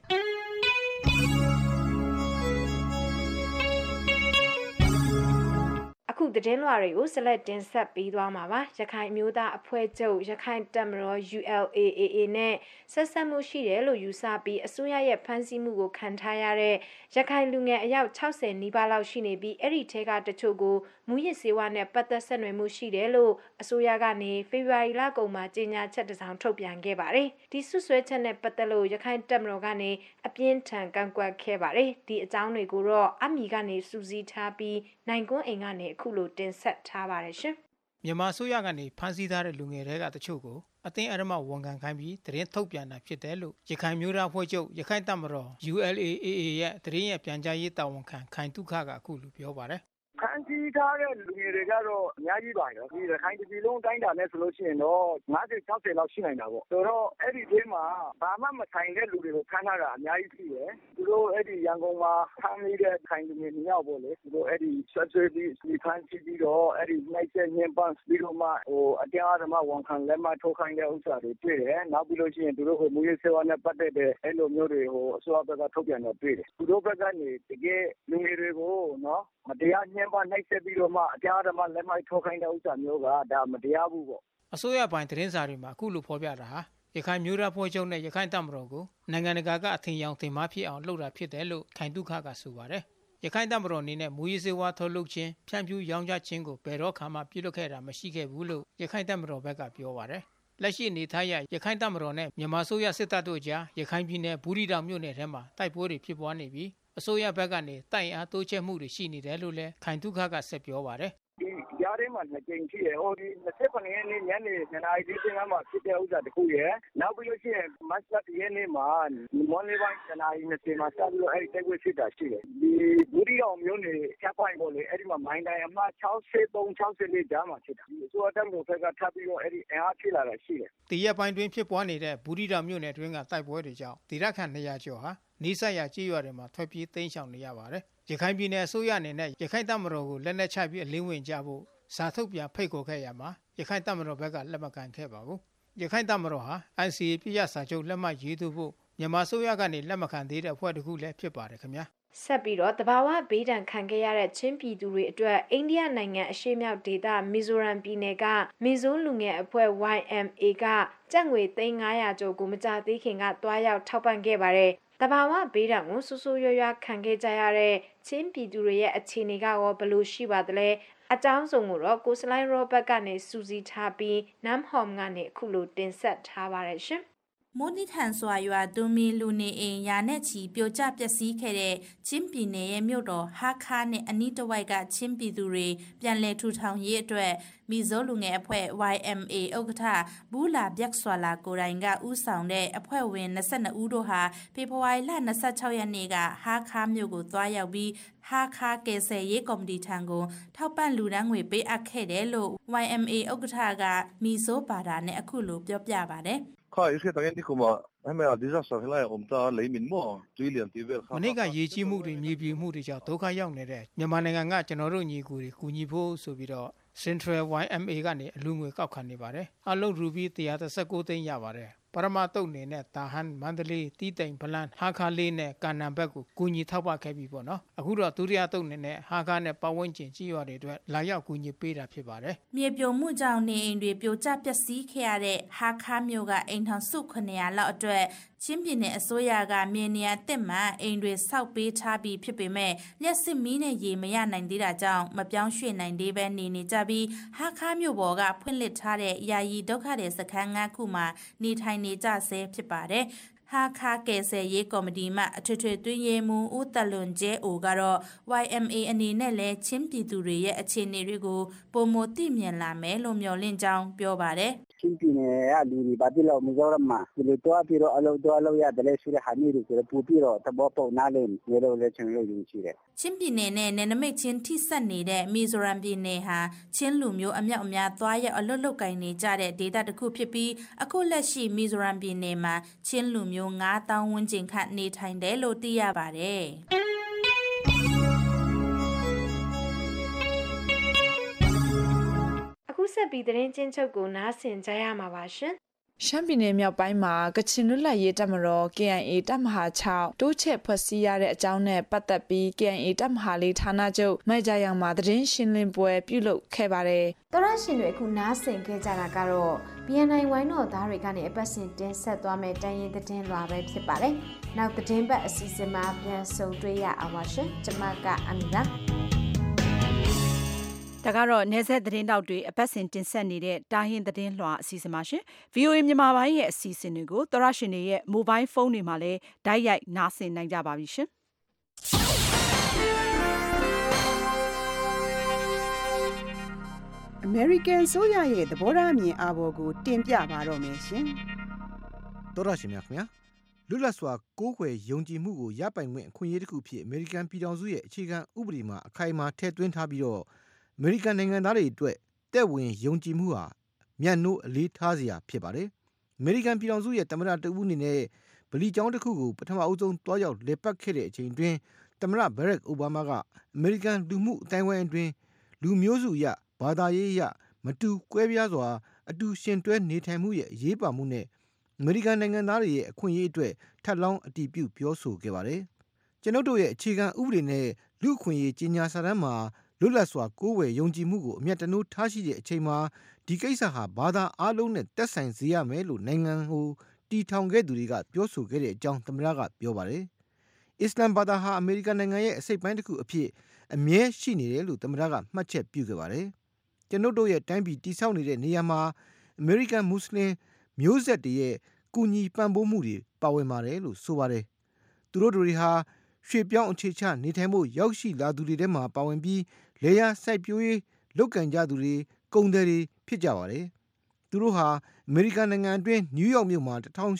အခုသတင်းလွှာတွေကိုဆက်လက်တင်ဆက်ပေးသွားမှာပါရခိုင်မျိုးသားအဖွဲ့ချုပ်ရခိုင်တပ်မတော် ULAAA နဲ့ဆက်ဆက်မှုရှိတယ်လို့ယူဆပြီးအစိုးရရဲ့ဖမ်းဆီးမှုကိုခံထားရတဲ့ရခိုင်လူငယ်အယောက်60နီးပါးလောက်ရှိနေပြီးအဲ့ဒီထဲကတချို့ကိုမူရစ်ဆေးဝါးနဲ့ပတ်သက်ဆက်နွယ်မှုရှိတယ်လို့အစိုးရကနေဖေဖော်ဝါရီလကုန်မှာကြေညာချက်တစ်စောင်ထုတ်ပြန်ခဲ့ပါတယ်ဒီဆွဆွဲချက်နဲ့ပတ်သက်လို့ရခိုင်တပ်မတော်ကနေအပြင်းထန်ကန့်ကွက်ခဲ့ပါတယ်ဒီအကြောင်းတွေကိုတော့အမီကနေစူးစီးထားပြီးနိုင်ကွန်းအိမ်ကနေအခုလိုတင်ဆက်ထားပါတယ်ရှင်
မြန်မာအစိုးရကနေဖမ်းဆီးထားတဲ့လူငယ်တွေကတချို့ကိုအသင်းအရမဝန်ခံခိုင်းပြီးသတင်းထုတ်ပြန်တာဖြစ်တယ်လို့ရခိုင်မျိုးသားအဖွဲ့ချုပ်ရခိုင်တပ်မတော် ULAAA ရဲ့သတင်းရပြန်ကြားရေးတာဝန်ခံခိုင်တုခကအခုလိုပြောပါတယ်
ဖမ်းဆီးထားတဲ့လူငယ်တွေကတော့အများကြီးပါရောဒီရခိုင်ပြည်လုံးတိုင်းတာနဲ့ဆိုလို့ရှိရင်တော့50-60လောက်ရှိနိုင်တာပေါ့ဆိုတော့အဲ့ဒီထဲမှာဘာမှမဆိုင်တဲ့လူတွေကိုဖမ်းထားတာအများကြီးရှိတယ်သူတို့အဲ့ဒီရန်ကုန်မှာဖမ်းမိတဲ့ခိုင်လူငယ်2ယောက်ပေါ့လေသူတို့အဲ့ဒီဆွဆွဲပြီးဖမ်းဆီးပြီးတော့အဲ့ဒီနိုင်ချက်ညှဉ်းပန်းပြီးတော့မှအတင်းအဓမ္မဝန်ခံလက်မှတ်ထိုးခိုင်းတဲ့ဥစ္စာတွေတွေ့တယ်နောက်ပြီးလို့ရှိရင်သူတို့မူရစ်ဆေးဝါးနဲ့ပတ်သက်တဲ့အဲ့လိုမျိုးတွေအစိုးရဘက်ကထုတ်ပြန်တော့တွေ့တယ်သူတို့ဘက်ကနေတကယ်လူငယ်တွေကိုနော်မတရားညှဉ်းပန်းနှိပ်စက်ပြီးတော့မှအတရားဓမ္မလက်မှတ်ထိုးခိုင်းတဲ့ဥစ္စာမျိုးကဒါမတရားဘူးပေါ့
အစိုးရပိုင်းသတင်းစာတွေမှာအခုလိုဖော်ပြတာဟာရခိုင်မျိုးသားဖွဲ့ချုပ်နဲ့ရခိုင်တပ်မတော်ကိုနိုင်ငံတကာကအထင်ရောင်တင်မဖြစ်အောင်လှုပ်တာဖြစ်တယ်လို့ခိုင်တုခကဆိုပါတယ်ရခိုင်တပ်မတော်အနေနဲ့မူရစ်စေဝါထုတ်လုပ်ခြင်းဖြန့်ဖြူးရောင်းချခြင်းကိုဘယ်တော့မှပြုလုပ်ခဲ့တာမရှိခဲ့ဘူးလို့ရခိုင်တပ်မတော်ဘက်ကပြောပါတယ်လက်ရှိအနေထားအရရခိုင်တပ်မတော်နဲ့မြန်မာဆိုရစစ်တပ်တို့ကြားရခိုင်ပြည်နယ်ဘူးရီတောင်မြို့နယ်ထဲမှာတိုက်ပွဲတွေဖြစ်ပွားနေပြီးအစိုးရဘက်ကနေတိုက်အားတိုးချဲ့မှုတွေရှိနေတယ်လို့လည်းခိုင်ဒုက္ခကဆက်ပြောပါတယ်
ဒီကြားထဲမှာ2ကြိမ်ရှိတယ်ဟိုဒီ28ရက်နေ့ညနေ9:45မှာဖြစ်တဲ့ဥစ္စာတခုရယ်နောက်ပြီးလို့ရှိရင်မတ်လရက်နေ့မှာမွန်လေးပိုင်း9:20မှာစပြီးတော့အဲ့ဒီတိုက်ပွဲဖြစ်တာရှိတယ်ဒီဘူးရီအောင်မျိုးနေချက်ပိုင်းပေါ်လေအဲ့ဒီမှာမိုင်းတိုင်းအမှ63-64ကြားမှာဖြစ်တာဒီဆိုတော့တပ်ကထပ်ပြီးတော့အဲ့ဒီအားဖြစ်လာတာရှိတယ်
တရက်ပိုင်းတွင်ဖြစ်ပွားနေတဲ့ဘူးရီတောင်မြို့နယ်တွင်းကတိုက်ပွဲတွေကြောင့်ဒေသခံ200ကျော်ဟာနေဆက်ရကြေးရွာတွေမှာထွက်ပြေးတိမ်းရှောင်နေရပါတယ်ရခိုင်ပြည်နယ်အစိုးရအနေနဲ့ရခိုင်တပ်မတော်ကိုလက်နက်ချပြီးအလင်းဝင်ကြဖို့စာထုတ်ပြန်ဖိတ်ခေါ်ခဲ့ရမှာရခိုင်တပ်မတော်ဘက်ကလက်မခံခဲ့ပါဘူးရခိုင်တပ်မတော်ဟာ ICA ပြည်ရစာချုပ်လက်မှတ်ရေးထိုးဖို့မြန်မာအစိုးရကနေလက်မခံသေးတဲ့အဖွဲ့တစ်ခုလည်းဖြစ်ပါတယ်ခင်ဗျာ
ဆက်ပြီးတော့တဘာဝဘေးဒဏ်ခံခဲ့ရတဲ့ချင်းပြည်သူတွေအတွက်အိန္ဒိယနိုင်ငံအရှေ့မြောက်ဒေသမီဇိုရမ်ပြည်နယ်ကမီဇိုလူငယ်အဖွဲ့ YMA ကကျပ်ငွေ3,500ကျော်ကိုမကြသေးခင်ကတွားရောက်ထောက်ပံ့ခဲ့ပါတယ်တဘာဝဘေးဒဏ်ကိုဆူဆူရွရွခံခဲ့ကြရတဲ့ချင်းပြည်သူတွေရဲ့အခြေအနေကရောဘယ်လိုရှိပါသလဲအကြောင်းစုံကိုတော့ကိုစလိုင်းရောဘတ်ကနေစူးစီးထားပြီးနမ်ဟောမ်ကနေအခုလိုတင်ဆက်ထားပါတယ်ရှင်
မိုးနိထန်စွာရွာတူမီလူနေအိမ်ရာနဲ့ချီပြိုကျပျက်စီးခဲ့တဲ့ချင်းပြည်နယ်ရဲ့မြို့တော်ဟာခါနဲ့အနီးတစ်ဝိုက်ကချင်းပြည်သူတွေပြန်လည်ထူထောင်ရေးအတွက်မီဇိုလူငယ်အဖွဲ့ YMA ဥက္ကဋ္ဌဘူးလာဗျက်ဆွာလာကိုရိုင်ကဦးဆောင်တဲ့အဖွဲ့ဝင်22ဦးတို့ဟာဖေဖော်ဝါရီလ26ရက်နေ့ကဟာခါမြို့ကိုသွားရောက်ပြီးဟာခါကယ်ဆယ်ရေးကော်မတီထံကိုထောက်ပံ့လူဒန်းငွေပေးအပ်ခဲ့တယ်လို့ YMA ဥက္ကဋ္ဌကမီဇိုဘာသာနဲ့အခုလိုပြောပြပါတယ်
မနေ့ကရေကြီးမှုတွေမြေပြိုမှုတွေကြောင့်ဒုက္ခရောက်နေတဲ့မြန်မာနိုင်ငံကကျွန်တော်တို့ညီကိုတွေကူညီဖို့ဆိုပြီးတော့ Central YMA ကနေအလူငွေကောက်ခံနေပါတယ်အလုံးရူပီ139သိန်းရပါတယ်ပရမတုတ်နေနဲ့တာဟန်မန္တလေးတီးတိမ်ဗလန်ဟာခါလေးနဲ့ကာနံဘက်ကိုကူညီထောက်ပံ့ခဲ့ပြီပေါ့နော်အခုတော့ဒုတိယတုတ်နေနဲ့ဟာခါနဲ့ပတ်ဝန်းကျင်ကြီးရွာတွေအတွက်လာရောက်ကူညီပေးတာဖြစ်ပါတယ်
မြေပြိုမှုကြောင့်နေအိမ်တွေပြိုကျပျက်စီးခဲ့ရတဲ့ဟာခါမြို့ကအိမ်ထောင်စု900လောက်အတွက်ချင်းပြည်နယ်အစိုးရကမြေနေရာတက်မှအိမ်တွေဆောက်ပေးထားပြီးဖြစ်ပေမဲ့လျှက်စစ်မီးနဲ့ရေမရနိုင်သေးတာကြောင့်မပြောင်းရွှေ့နိုင်သေးပဲနေကြပြီးဟာခါမြို့ပေါ်ကဖွင့်လှစ်ထားတဲ့ယာယီဒုက္ခသည်စခန်း9ခုမှာနေထိုင်နေကြဆဲဖြစ်ပါတယ်ဟာခါကယ်ဆယ်ရေးကော်မတီမှအထွေထွေတွင်းရေးမှူးဦးတလွန်ကျဲအိုကတော့ YMA အနေနဲ့လည်းချင်းပြည်သူတွေရဲ့အခြေအနေတွေကိုပုံမသိမြင်လာမယ်လို့မျှော်လင့်ကြောင်းပြောပါတယ်
ချင်းပြည်နယ်ကလူတွေဘာဖြစ်လို့မကြောရမှာဒီလိုတော့ပြီးတော့အလုပ်ရတယ်ဆိုတဲ့ဟာမျိုးတွေပူပြီးတော့သဘောပေါက်နားလည်နေလို့လည်းကျွန်တော်တို့ယူရှိတယ်
ချင်းပြည်နယ်နဲ့နယ်နိမိတ်ချင်းထိစပ်နေတဲ့မီဇိုရမ်ပြည်နယ်ဟာချင်းလူမျိုးအမြောက်အများသွားရောက်အလွတ်လုကင်နေကြတဲ့ဒေသတစ်ခုဖြစ်ပြီးအခုလက်ရှိမီဇိုရမ်ပြည်နယ်မှာချင်းလူမျိုး9000ဝန်းကျင်ခန့်နေထိုင်တယ်လို့သိရပါတယ်
အခုဆက်ပြီးသတင်းချင်းချုပ်ကိုနားဆင်ကြရမှာပါရှင်
ရှမ်းပြည်နယ်မြောက်ပိုင်းမှာကချင်လွတ်လပ်ရေးတပ်မတော် KIA တပ်မဟာ6တိုးချဲ့ဖွဲ့စည်းရတဲ့အကြောင်းနဲ့ပတ်သက်ပြီး KIA တပ်မဟာလေးဌာနချုပ်မိုက်ကြရောင်မှာသတင်းရှင်းလင်းပွဲပြုလုပ်ခဲ့ပါတယ်
။တော်ရရှင်တွေအခုနားဆင်ခဲ့ကြတာကတော့ BNI ဝိုင်းတော်သားတွေကနေအပတ်စဉ်တင်ဆက်သွားမယ့်တိုင်းရင်သတင်းလွှာပဲဖြစ်ပါတယ်။နောက်သတင်းပတ်အစီအစဉ်မှာပြန်ဆုံတွေ့ရအောင်ပါရှင်။ကျွန်မကအမီပါ
ဒါကတော့နေဆက်သတင်းတောက်တွေအပတ်စဉ်တင်ဆက်နေတဲ့တာဟင်းသတင်းလွှာအစီအစဉ်ပါရှင် VOA မြန်မာပိုင်းရဲ့အစီအစဉ်တွေကိုသောရရှင်တွေရဲ့ mobile phone တွေမှာလည်းဓာတ်ရိုက်နားဆင်နိုင်ကြပါပြီရှင်
American ဆိုရရဲ့သဘောထားအမြင်အာဘော်ကိုတင်ပြပါတော့မယ်ရှင်
သောရရှင်များခင်ဗျာလွတ်လပ်စွာကိုးကွယ်ယုံကြည်မှုကိုရပိုင်ခွင့်အခွင့်အရေးတစ်ခုဖြစ် American ပြည်ထောင်စုရဲ့အခြေခံဥပဒေမှာအခိုင်အမာထည့်သွင်းထားပြီးတော့အမေရိကန်နိုင်ငံသားတွေအတွက်တက်ဝင်ယုံကြည်မှုဟာမျက်နှိုးအလေးထားစရာဖြစ်ပါတယ်။အမေရိကန်ပြည်ထောင်စုရဲ့သမ္မတတဦးအနေနဲ့ဗလီကျောင်းတစ်ခုကိုပထမအဦးဆုံးတွားရောက်လည်ပတ်ခဲ့တဲ့အချိန်တွင်သမ္မတဘရက်အိုဘားမားကအမေရိကန်လူမှုအတိုင်းအဝိုင်းအတွင်းလူမျိုးစုအရဘာသာရေးအရမတူကွဲပြားစွာအတူရှင်တွဲနေထိုင်မှုရဲ့အရေးပါမှုနဲ့အမေရိကန်နိုင်ငံသားတွေရဲ့အခွင့်အရေးအတွက်ထပ်လောင်းအတည်ပြုပြောဆိုခဲ့ပါတယ်။ကျွန်ုပ်တို့ရဲ့အခြေခံဥပဒေနဲ့လူ့အခွင့်အရေးကြီးညာစာတမ်းမှာလွတ်လပ်စွာကိုးဝယ်ယုံကြည်မှုကိုအမြတ်တနိုးထားရှိတဲ့အချိန်မှာဒီကိစ္စဟာဘာသာအားလုံးနဲ့သက်ဆိုင်စေရမယ်လို့နိုင်ငံကိုတီထောင်ခဲ့သူတွေကပြောဆိုခဲ့တဲ့အကြောင်းသမ္မတကပြောပါတယ်။အစ္စလမ်ဘာသာဟာအမေရိကန်နိုင်ငံရဲ့အစိတ်ပိုင်းတစ်ခုအဖြစ်အမြဲရှိနေတယ်လို့သမ္မတကမှတ်ချက်ပြုခဲ့ပါတယ်။ကျွန်ုပ်တို့ရဲ့တိုင်းပြည်တည်ဆောက်နေတဲ့နေရာမှာအမေရိကန်မွတ်စလင်မျိုးဆက်တွေရဲ့ကူညီပံ့ပိုးမှုတွေပါဝင်ပါတယ်လို့ဆိုပါတယ်။သူတို့တွေဟာရွှေ့ပြောင်းအခြေချနေထိုင်မှုရောက်ရှိလာသူတွေထဲမှာပါဝင်ပြီးလေယာစိုက်ပျိုးရေးလုပ်ကံကြသူတွေကုန်သည်တွေဖြစ်ကြပါတယ်။သူတို့ဟာအမေရိကန်နိုင်ငံအတွင်းနယူးယောက်မြို့မှာ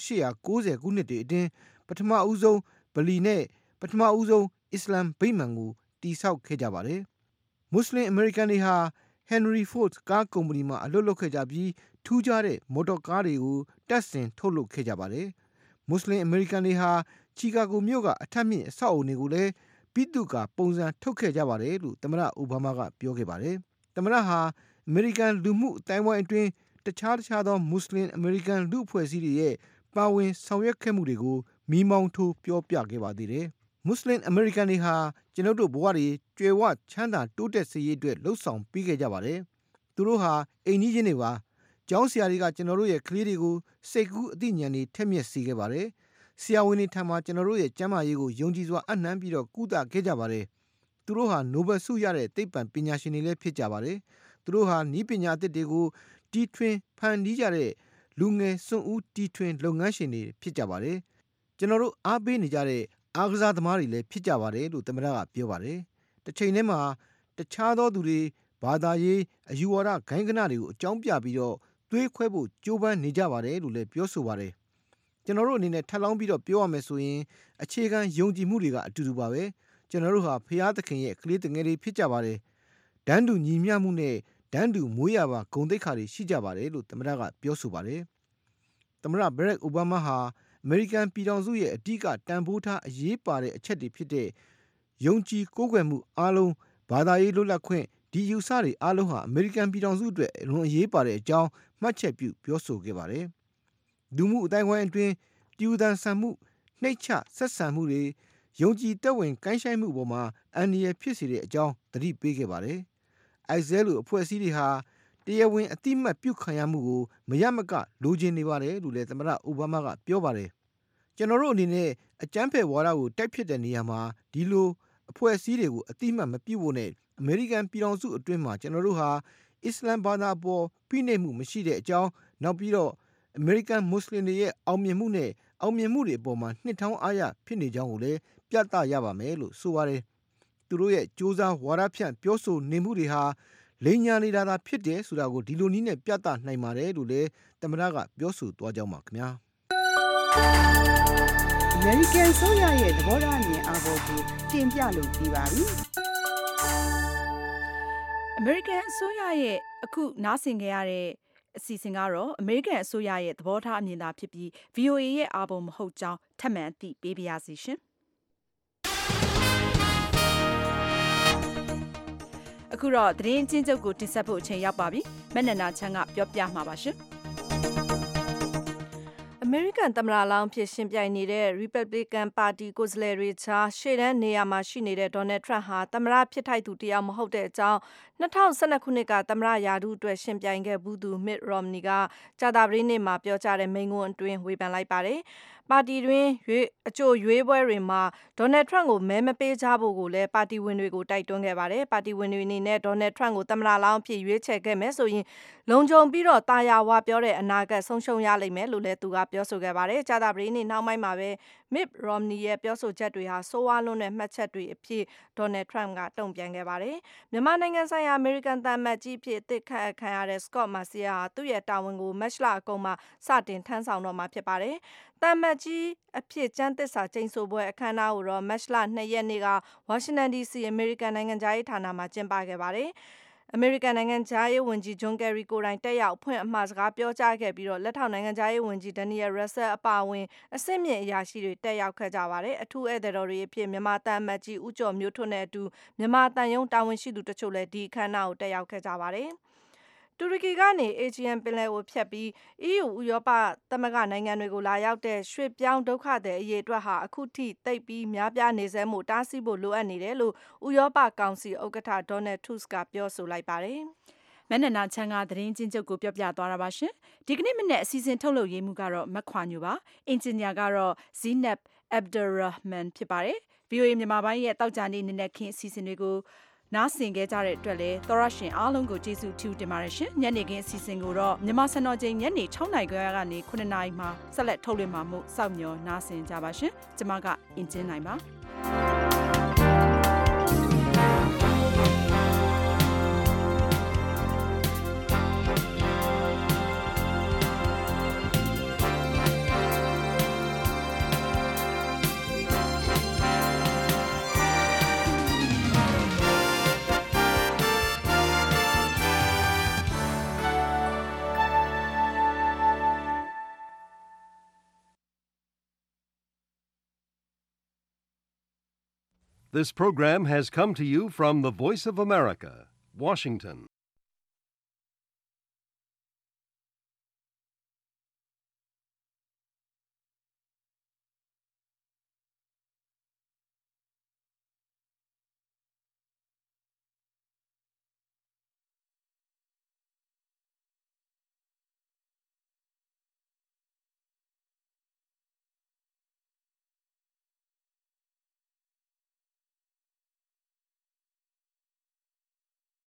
1890ခုနှစ်တွေအတွင်းပထမဦးဆုံးဗလီနဲ့ပထမဦးဆုံးအစ္စလမ်ဗိမာန်ကိုတည်ဆောက်ခဲ့ကြပါတယ်။မွတ်စလင်အမေရိကန်တွေဟာ Henry Ford ကားကုမ္ပဏီမှာအလုပ်လုပ်ခဲ့ကြပြီးထူးခြားတဲ့မော်တော်ကားတွေကိုတပ်ဆင်ထုတ်လုပ်ခဲ့ကြပါတယ်။မွတ်စလင်အမေရိကန်တွေဟာချီကာဂိုမြို့ကအထက်မြင့်အဆောက်အအုံတွေကိုလည်းပိသုကာပုံစံထုတ်ခဲ့ကြပါတယ်လို့သမ္မတအိုဘားမားကပြောခဲ့ပါတယ်။သမ္မတဟာအမေရိကန်လူမှုအတိုင်းအဝိုင်းအတွင်းတခြားသောမွတ်စလင်အမေရိကန်လူအဖွဲ့အစည်းတွေရဲ့ပါဝင်ဆောင်ရွက်ခဲ့မှုတွေကိုမီးမောင်းထိုးပြောပြခဲ့ပါသေးတယ်။မွတ်စလင်အမေရိကန်တွေဟာကျွန်ုပ်တို့ဘဝတွေကြွယ်ဝချမ်းသာတိုးတက်စေရေးအတွက်လှုံ့ဆော်ပေးခဲ့ကြပါတယ်။သူတို့ဟာအိမ်ကြီးချင်းတွေပါ။ကျောင်းဆရာတွေကကျွန်တော်တို့ရဲ့ကလေးတွေကိုစိတ်ကူးအသိဉာဏ်တွေထက်မြက်စေခဲ့ပါတယ်။ဆရာဝန်တွေထံမှာကျွန်တော်တို့ရဲ့ကျန်းမာရေးကိုယုံကြည်စွာအနှံပြီးကုသခဲ့ကြပါတယ်။သူတို့ဟာနိုဘယ်ဆုရတဲ့သိပ္ပံပညာရှင်တွေလည်းဖြစ်ကြပါတယ်။သူတို့ဟာနည်းပညာအသစ်တွေကိုတီထွင်ဖန်တီးကြတဲ့လူငယ်စွန့်ဦးတီထွင်လုပ်ငန်းရှင်တွေဖြစ်ကြပါတယ်။ကျွန်တော်တို့အားပေးနေကြတဲ့အားကစားသမားတွေလည်းဖြစ်ကြပါတယ်လို့သမ္မတကပြောပါတယ်။တစ်ချိန်တည်းမှာတခြားသောသူတွေဘာသာရေးအယူဝါဒဂိုင်းကနတွေကိုအကြောင်းပြပြီးသွေးခွဲဖို့ကြိုးပမ်းနေကြပါတယ်လို့လည်းပြောဆိုပါတယ်။ကျွန်တော်တို့အနေနဲ့ထပ်လောင်းပြီးပြောရမယ်ဆိုရင်အခြေခံယုံကြည်မှုတွေကအတူတူပါပဲ။ကျွန်တော်တို့ဟာဖျားသခင်ရဲ့ကလေးတငယ်တွေဖြစ်ကြပါတယ်။တန်းတူညီမျှမှုနဲ့တန်းတူမွေးရပါဂုဏ်သိက္ခာတွေရှိကြပါတယ်လို့သမ္မတကပြောဆိုပါတယ်။သမ္မတဘရက်အိုဘားမားဟာအမေရိကန်ပြည်ထောင်စုရဲ့အဓိကတန်ဖိုးထားအရေးပါတဲ့အချက်တွေဖြစ်တဲ့ယုံကြည်ကိုးကွယ်မှုအားလုံးဘာသာရေးလွတ်လပ်ခွင့်ဒီယူဆတွေအားလုံးဟာအမေရိကန်ပြည်ထောင်စုအတွက်အလွန်အရေးပါတဲ့အကြောင်းမှတ်ချက်ပြုပြောဆိုခဲ့ပါတယ်။လူမှုအတိုင်းအဝိုင်းအတွင်းတည်ယူတန်ဆန်မှုနှိမ့်ချဆက်ဆံမှုတွေယုံကြည်သက်ဝင်ကိုင်းဆိုင်မှုပေါ်မှာအန္တရာယ်ဖြစ်စေတဲ့အကြောင်းသတိပေးခဲ့ပါတယ်။အိုက်ဇဲလိုအဖွဲ့အစည်းတွေဟာတရားဝင်အတိမတ်ပြုခံရမှုကိုမရမကလိုချင်နေပါတယ်လို့လည်းသမ္မတအိုဘားမားကပြောပါတယ်။ကျွန်တော်တို့အနေနဲ့အကြမ်းဖက်ဝါဒကိုတိုက်ဖြစ်တဲ့နေရာမှာဒီလိုအဖွဲ့အစည်းတွေကိုအတိမတ်မပြုဖို့နဲ့အမေရိကန်ပြည်ထောင်စုအတွင်းမှာကျွန်တော်တို့ဟာအစ္စလမ်ဘာသာပေါ်ဖိနှိပ်မှုမရှိတဲ့အကြောင်းနောက်ပြီးတော့အမေရိကန်မွတ်စလင်တွေရဲ့အောင်မြင်မှုနဲ့အောင်မြင်မှုတွေအပေါ်မှာနှစ်ထောင်အားရဖြစ်နေကြောင်းကိုလည်းပြသရပါမယ်လို့ဆိုပါတယ်။သူတို့ရဲ့စ조사ဝါဒဖြန့်ပြောဆိုနေမှုတွေဟာလိမ်ညာနေတာသာဖြစ်တယ်ဆိုတာကိုဒီလိုနည်းနဲ့ပြသနိုင်ပါတယ်လို့လည်းသမ္မတကပြောဆိုသွားကြောင်းပါခင်ဗျာ
။အမေရိကန်ဆိုရရဲ့သဘောထားအမြင်အားပေါ်ကိုတင်ပြလို့ပြီးပါပြီ
။အမေရိကန်အစိုးရရဲ့အခုနားဆင်ကြရတဲ့အစီအစဉ်ကတော့အမေရိကန်အစိုးရရဲ့သဘောထားအမြင်သာဖြစ်ပြီး VOA ရဲ့အားပေါ်မဟုတ်ကြောင်းထပ်မံအသိပေးပါရစေရှင်။အခုတော့သတင်းချင်းချုပ်ကိုတင်ဆက်ဖို့အချိန်ရောက်ပါပြီ။မနန္ဒာချမ်းကပြောပြမှာပါရှင်။
အမေရိကန်သမ္မတလောင်းဖြစ်ရှင်ပြိုင်နေတဲ့ Republican ပါတီကိုယ်စားလှယ်တွေကြားရှေ့တန်းနေရာမှာရှိနေတဲ့ Donald Trump ဟာသမ္မတဖြစ်ထိုက်သူတယောက်မဟုတ်တဲ့အကြောင်း2012ခုနှစ်ကသမ္မတရာထူးအတွက်ရှင်ပြိုင်ခဲ့ဘူးသူ Mitt Romney ကကြာသပတေးနေ့မှာပြောကြားတဲ့မိန့်ခွန်းအတွင်းဝေဖန်လိုက်ပါတယ်။ပါတီတွင်အကြိုရွေးပွဲတွေမှာ Donald Trump ကိုမဲမပေးကြဖို့ကိုလည်းပါတီဝင်တွေကိုတိုက်တွန်းခဲ့ပါတယ်။ပါတီဝင်တွေအနေနဲ့ Donald Trump ကိုသမ္မတလောင်းအဖြစ်ရွေးချယ်ခဲ့မယ်ဆိုရင်လုံခြုံပြီးတော့တာယာဝပြောတဲ့အနာဂတ်ဆုံးရှုံးရလိမ့်မယ်လို့လည်းသူကပြောဆိုခဲ့ပါတယ်။ကြာသပတေးနေ့နောက်ပိုင်းမှာပဲ Mitt Romney ရဲ့ပြောဆိုချက်တွေဟာဆိုးဝါးလွန်းတဲ့မှတ်ချက်တွေအဖြစ် Donald Trump ကတုံ့ပြန်ခဲ့ပါတယ်။မြန်မာနိုင်ငံဆိုင်ရာအမေရိကန်သံအမတ်ကြီးအဖြစ်အသစ်ခန့်အပ်ခံရတဲ့ Scott Marciel ဟာသူ့ရဲ့တာဝန်ကိုမတ်လအကုန်မှာစတင်ထမ်းဆောင်တော့မှာဖြစ်ပါတယ်။သံအမတ်ကြီးအဖြစ်ကျမ်းသစ္စာကျိန်ဆိုပွဲအခမ်းအနားကိုတော့မတ်လ2 ရက်နေ့ကဝါရှင်တန် DC အမေရိကန်နိုင်ငံသားရေးဌာနမှာကျင်းပခဲ့ပါတယ်။အမေရိကန်နိုင်ငံသားရေးဝန်ကြီး John Kerry ကိုယ်တိုင်တက်ရောက်ဖွင့်အမှာစကားပြောကြားခဲ့ပြီးတော့လက်ထောက်နိုင်ငံသားရေးဝန်ကြီး Daniel Russell အပါအဝင်အဆင့်မြင့်အရာရှိတွေတက်ရောက်ခဲ့ကြပါတယ်။အထူးဧည့်သည်တော်တွေအဖြစ်မြန်မာသံအမတ်ကြီးဦးကျော်မျိုးထွန်းနဲ့အတူမြန်မာသံရုံးတာဝန်ရှိသူတချို့လည်းဒီအခမ်းအနားကိုတက်ရောက်ခဲ့ကြပါတယ်။တူရကီကနေ Aegean ပင်လယ်ကိုဖြတ်ပြီး EU ဥရောပသမဂ္ဂနိုင်ငံတွေကိုလာရောက်တဲ့ရွှေ့ပြောင်းဒုက္ခသည်အရေအတွက်ဟာအခုထိသိပ်ပြီးများပြားနေဆဲမို့တားဆီးဖို့လိုအပ်နေတယ်လို့ဥရောပကောင်စီဥက္ကဋ္ဌ Donald Tusk ကပြောဆိုလိုက်ပါတယ်
။မနန္ဒာချမ်းကသတင်းချင်းချုပ်ကိုပြောပြသွားတာပါရှင်။ဒီကနေ့မနေ့အစီအစဉ်ထုတ်လုပ်ရေးမှုကတော့မခွာညူပါ။အင်ဂျင်နီယာကတော့ Zinab Abdulrahman ဖြစ်ပါတယ်။ VOA မြန်မာပိုင်းရဲ့တောက်ကြနေနေ့နဲ့ခင်းအစီအစဉ်တွေကိုနားဆင်ခဲ့ကြတဲ့အတွက်လည်းသောရရှင်အားလုံးကိုကျေးဇူးထူးတင်ပါတယ်ရှင်ညနေခင်းအစီအစဉ်ကိုတော့မြန်မာစံတော်ချိန်ညနေ6:00 နာရီကနေ9:00 နာရီမှာဆက်လက်ထုတ်လွှင့်မှာမို့စောင့်မျှော်နားဆင်ကြပါရှင်ကျွန်မကအင်ဂျင်နိုင်ပါ
This program has come to you from the Voice of America, Washington.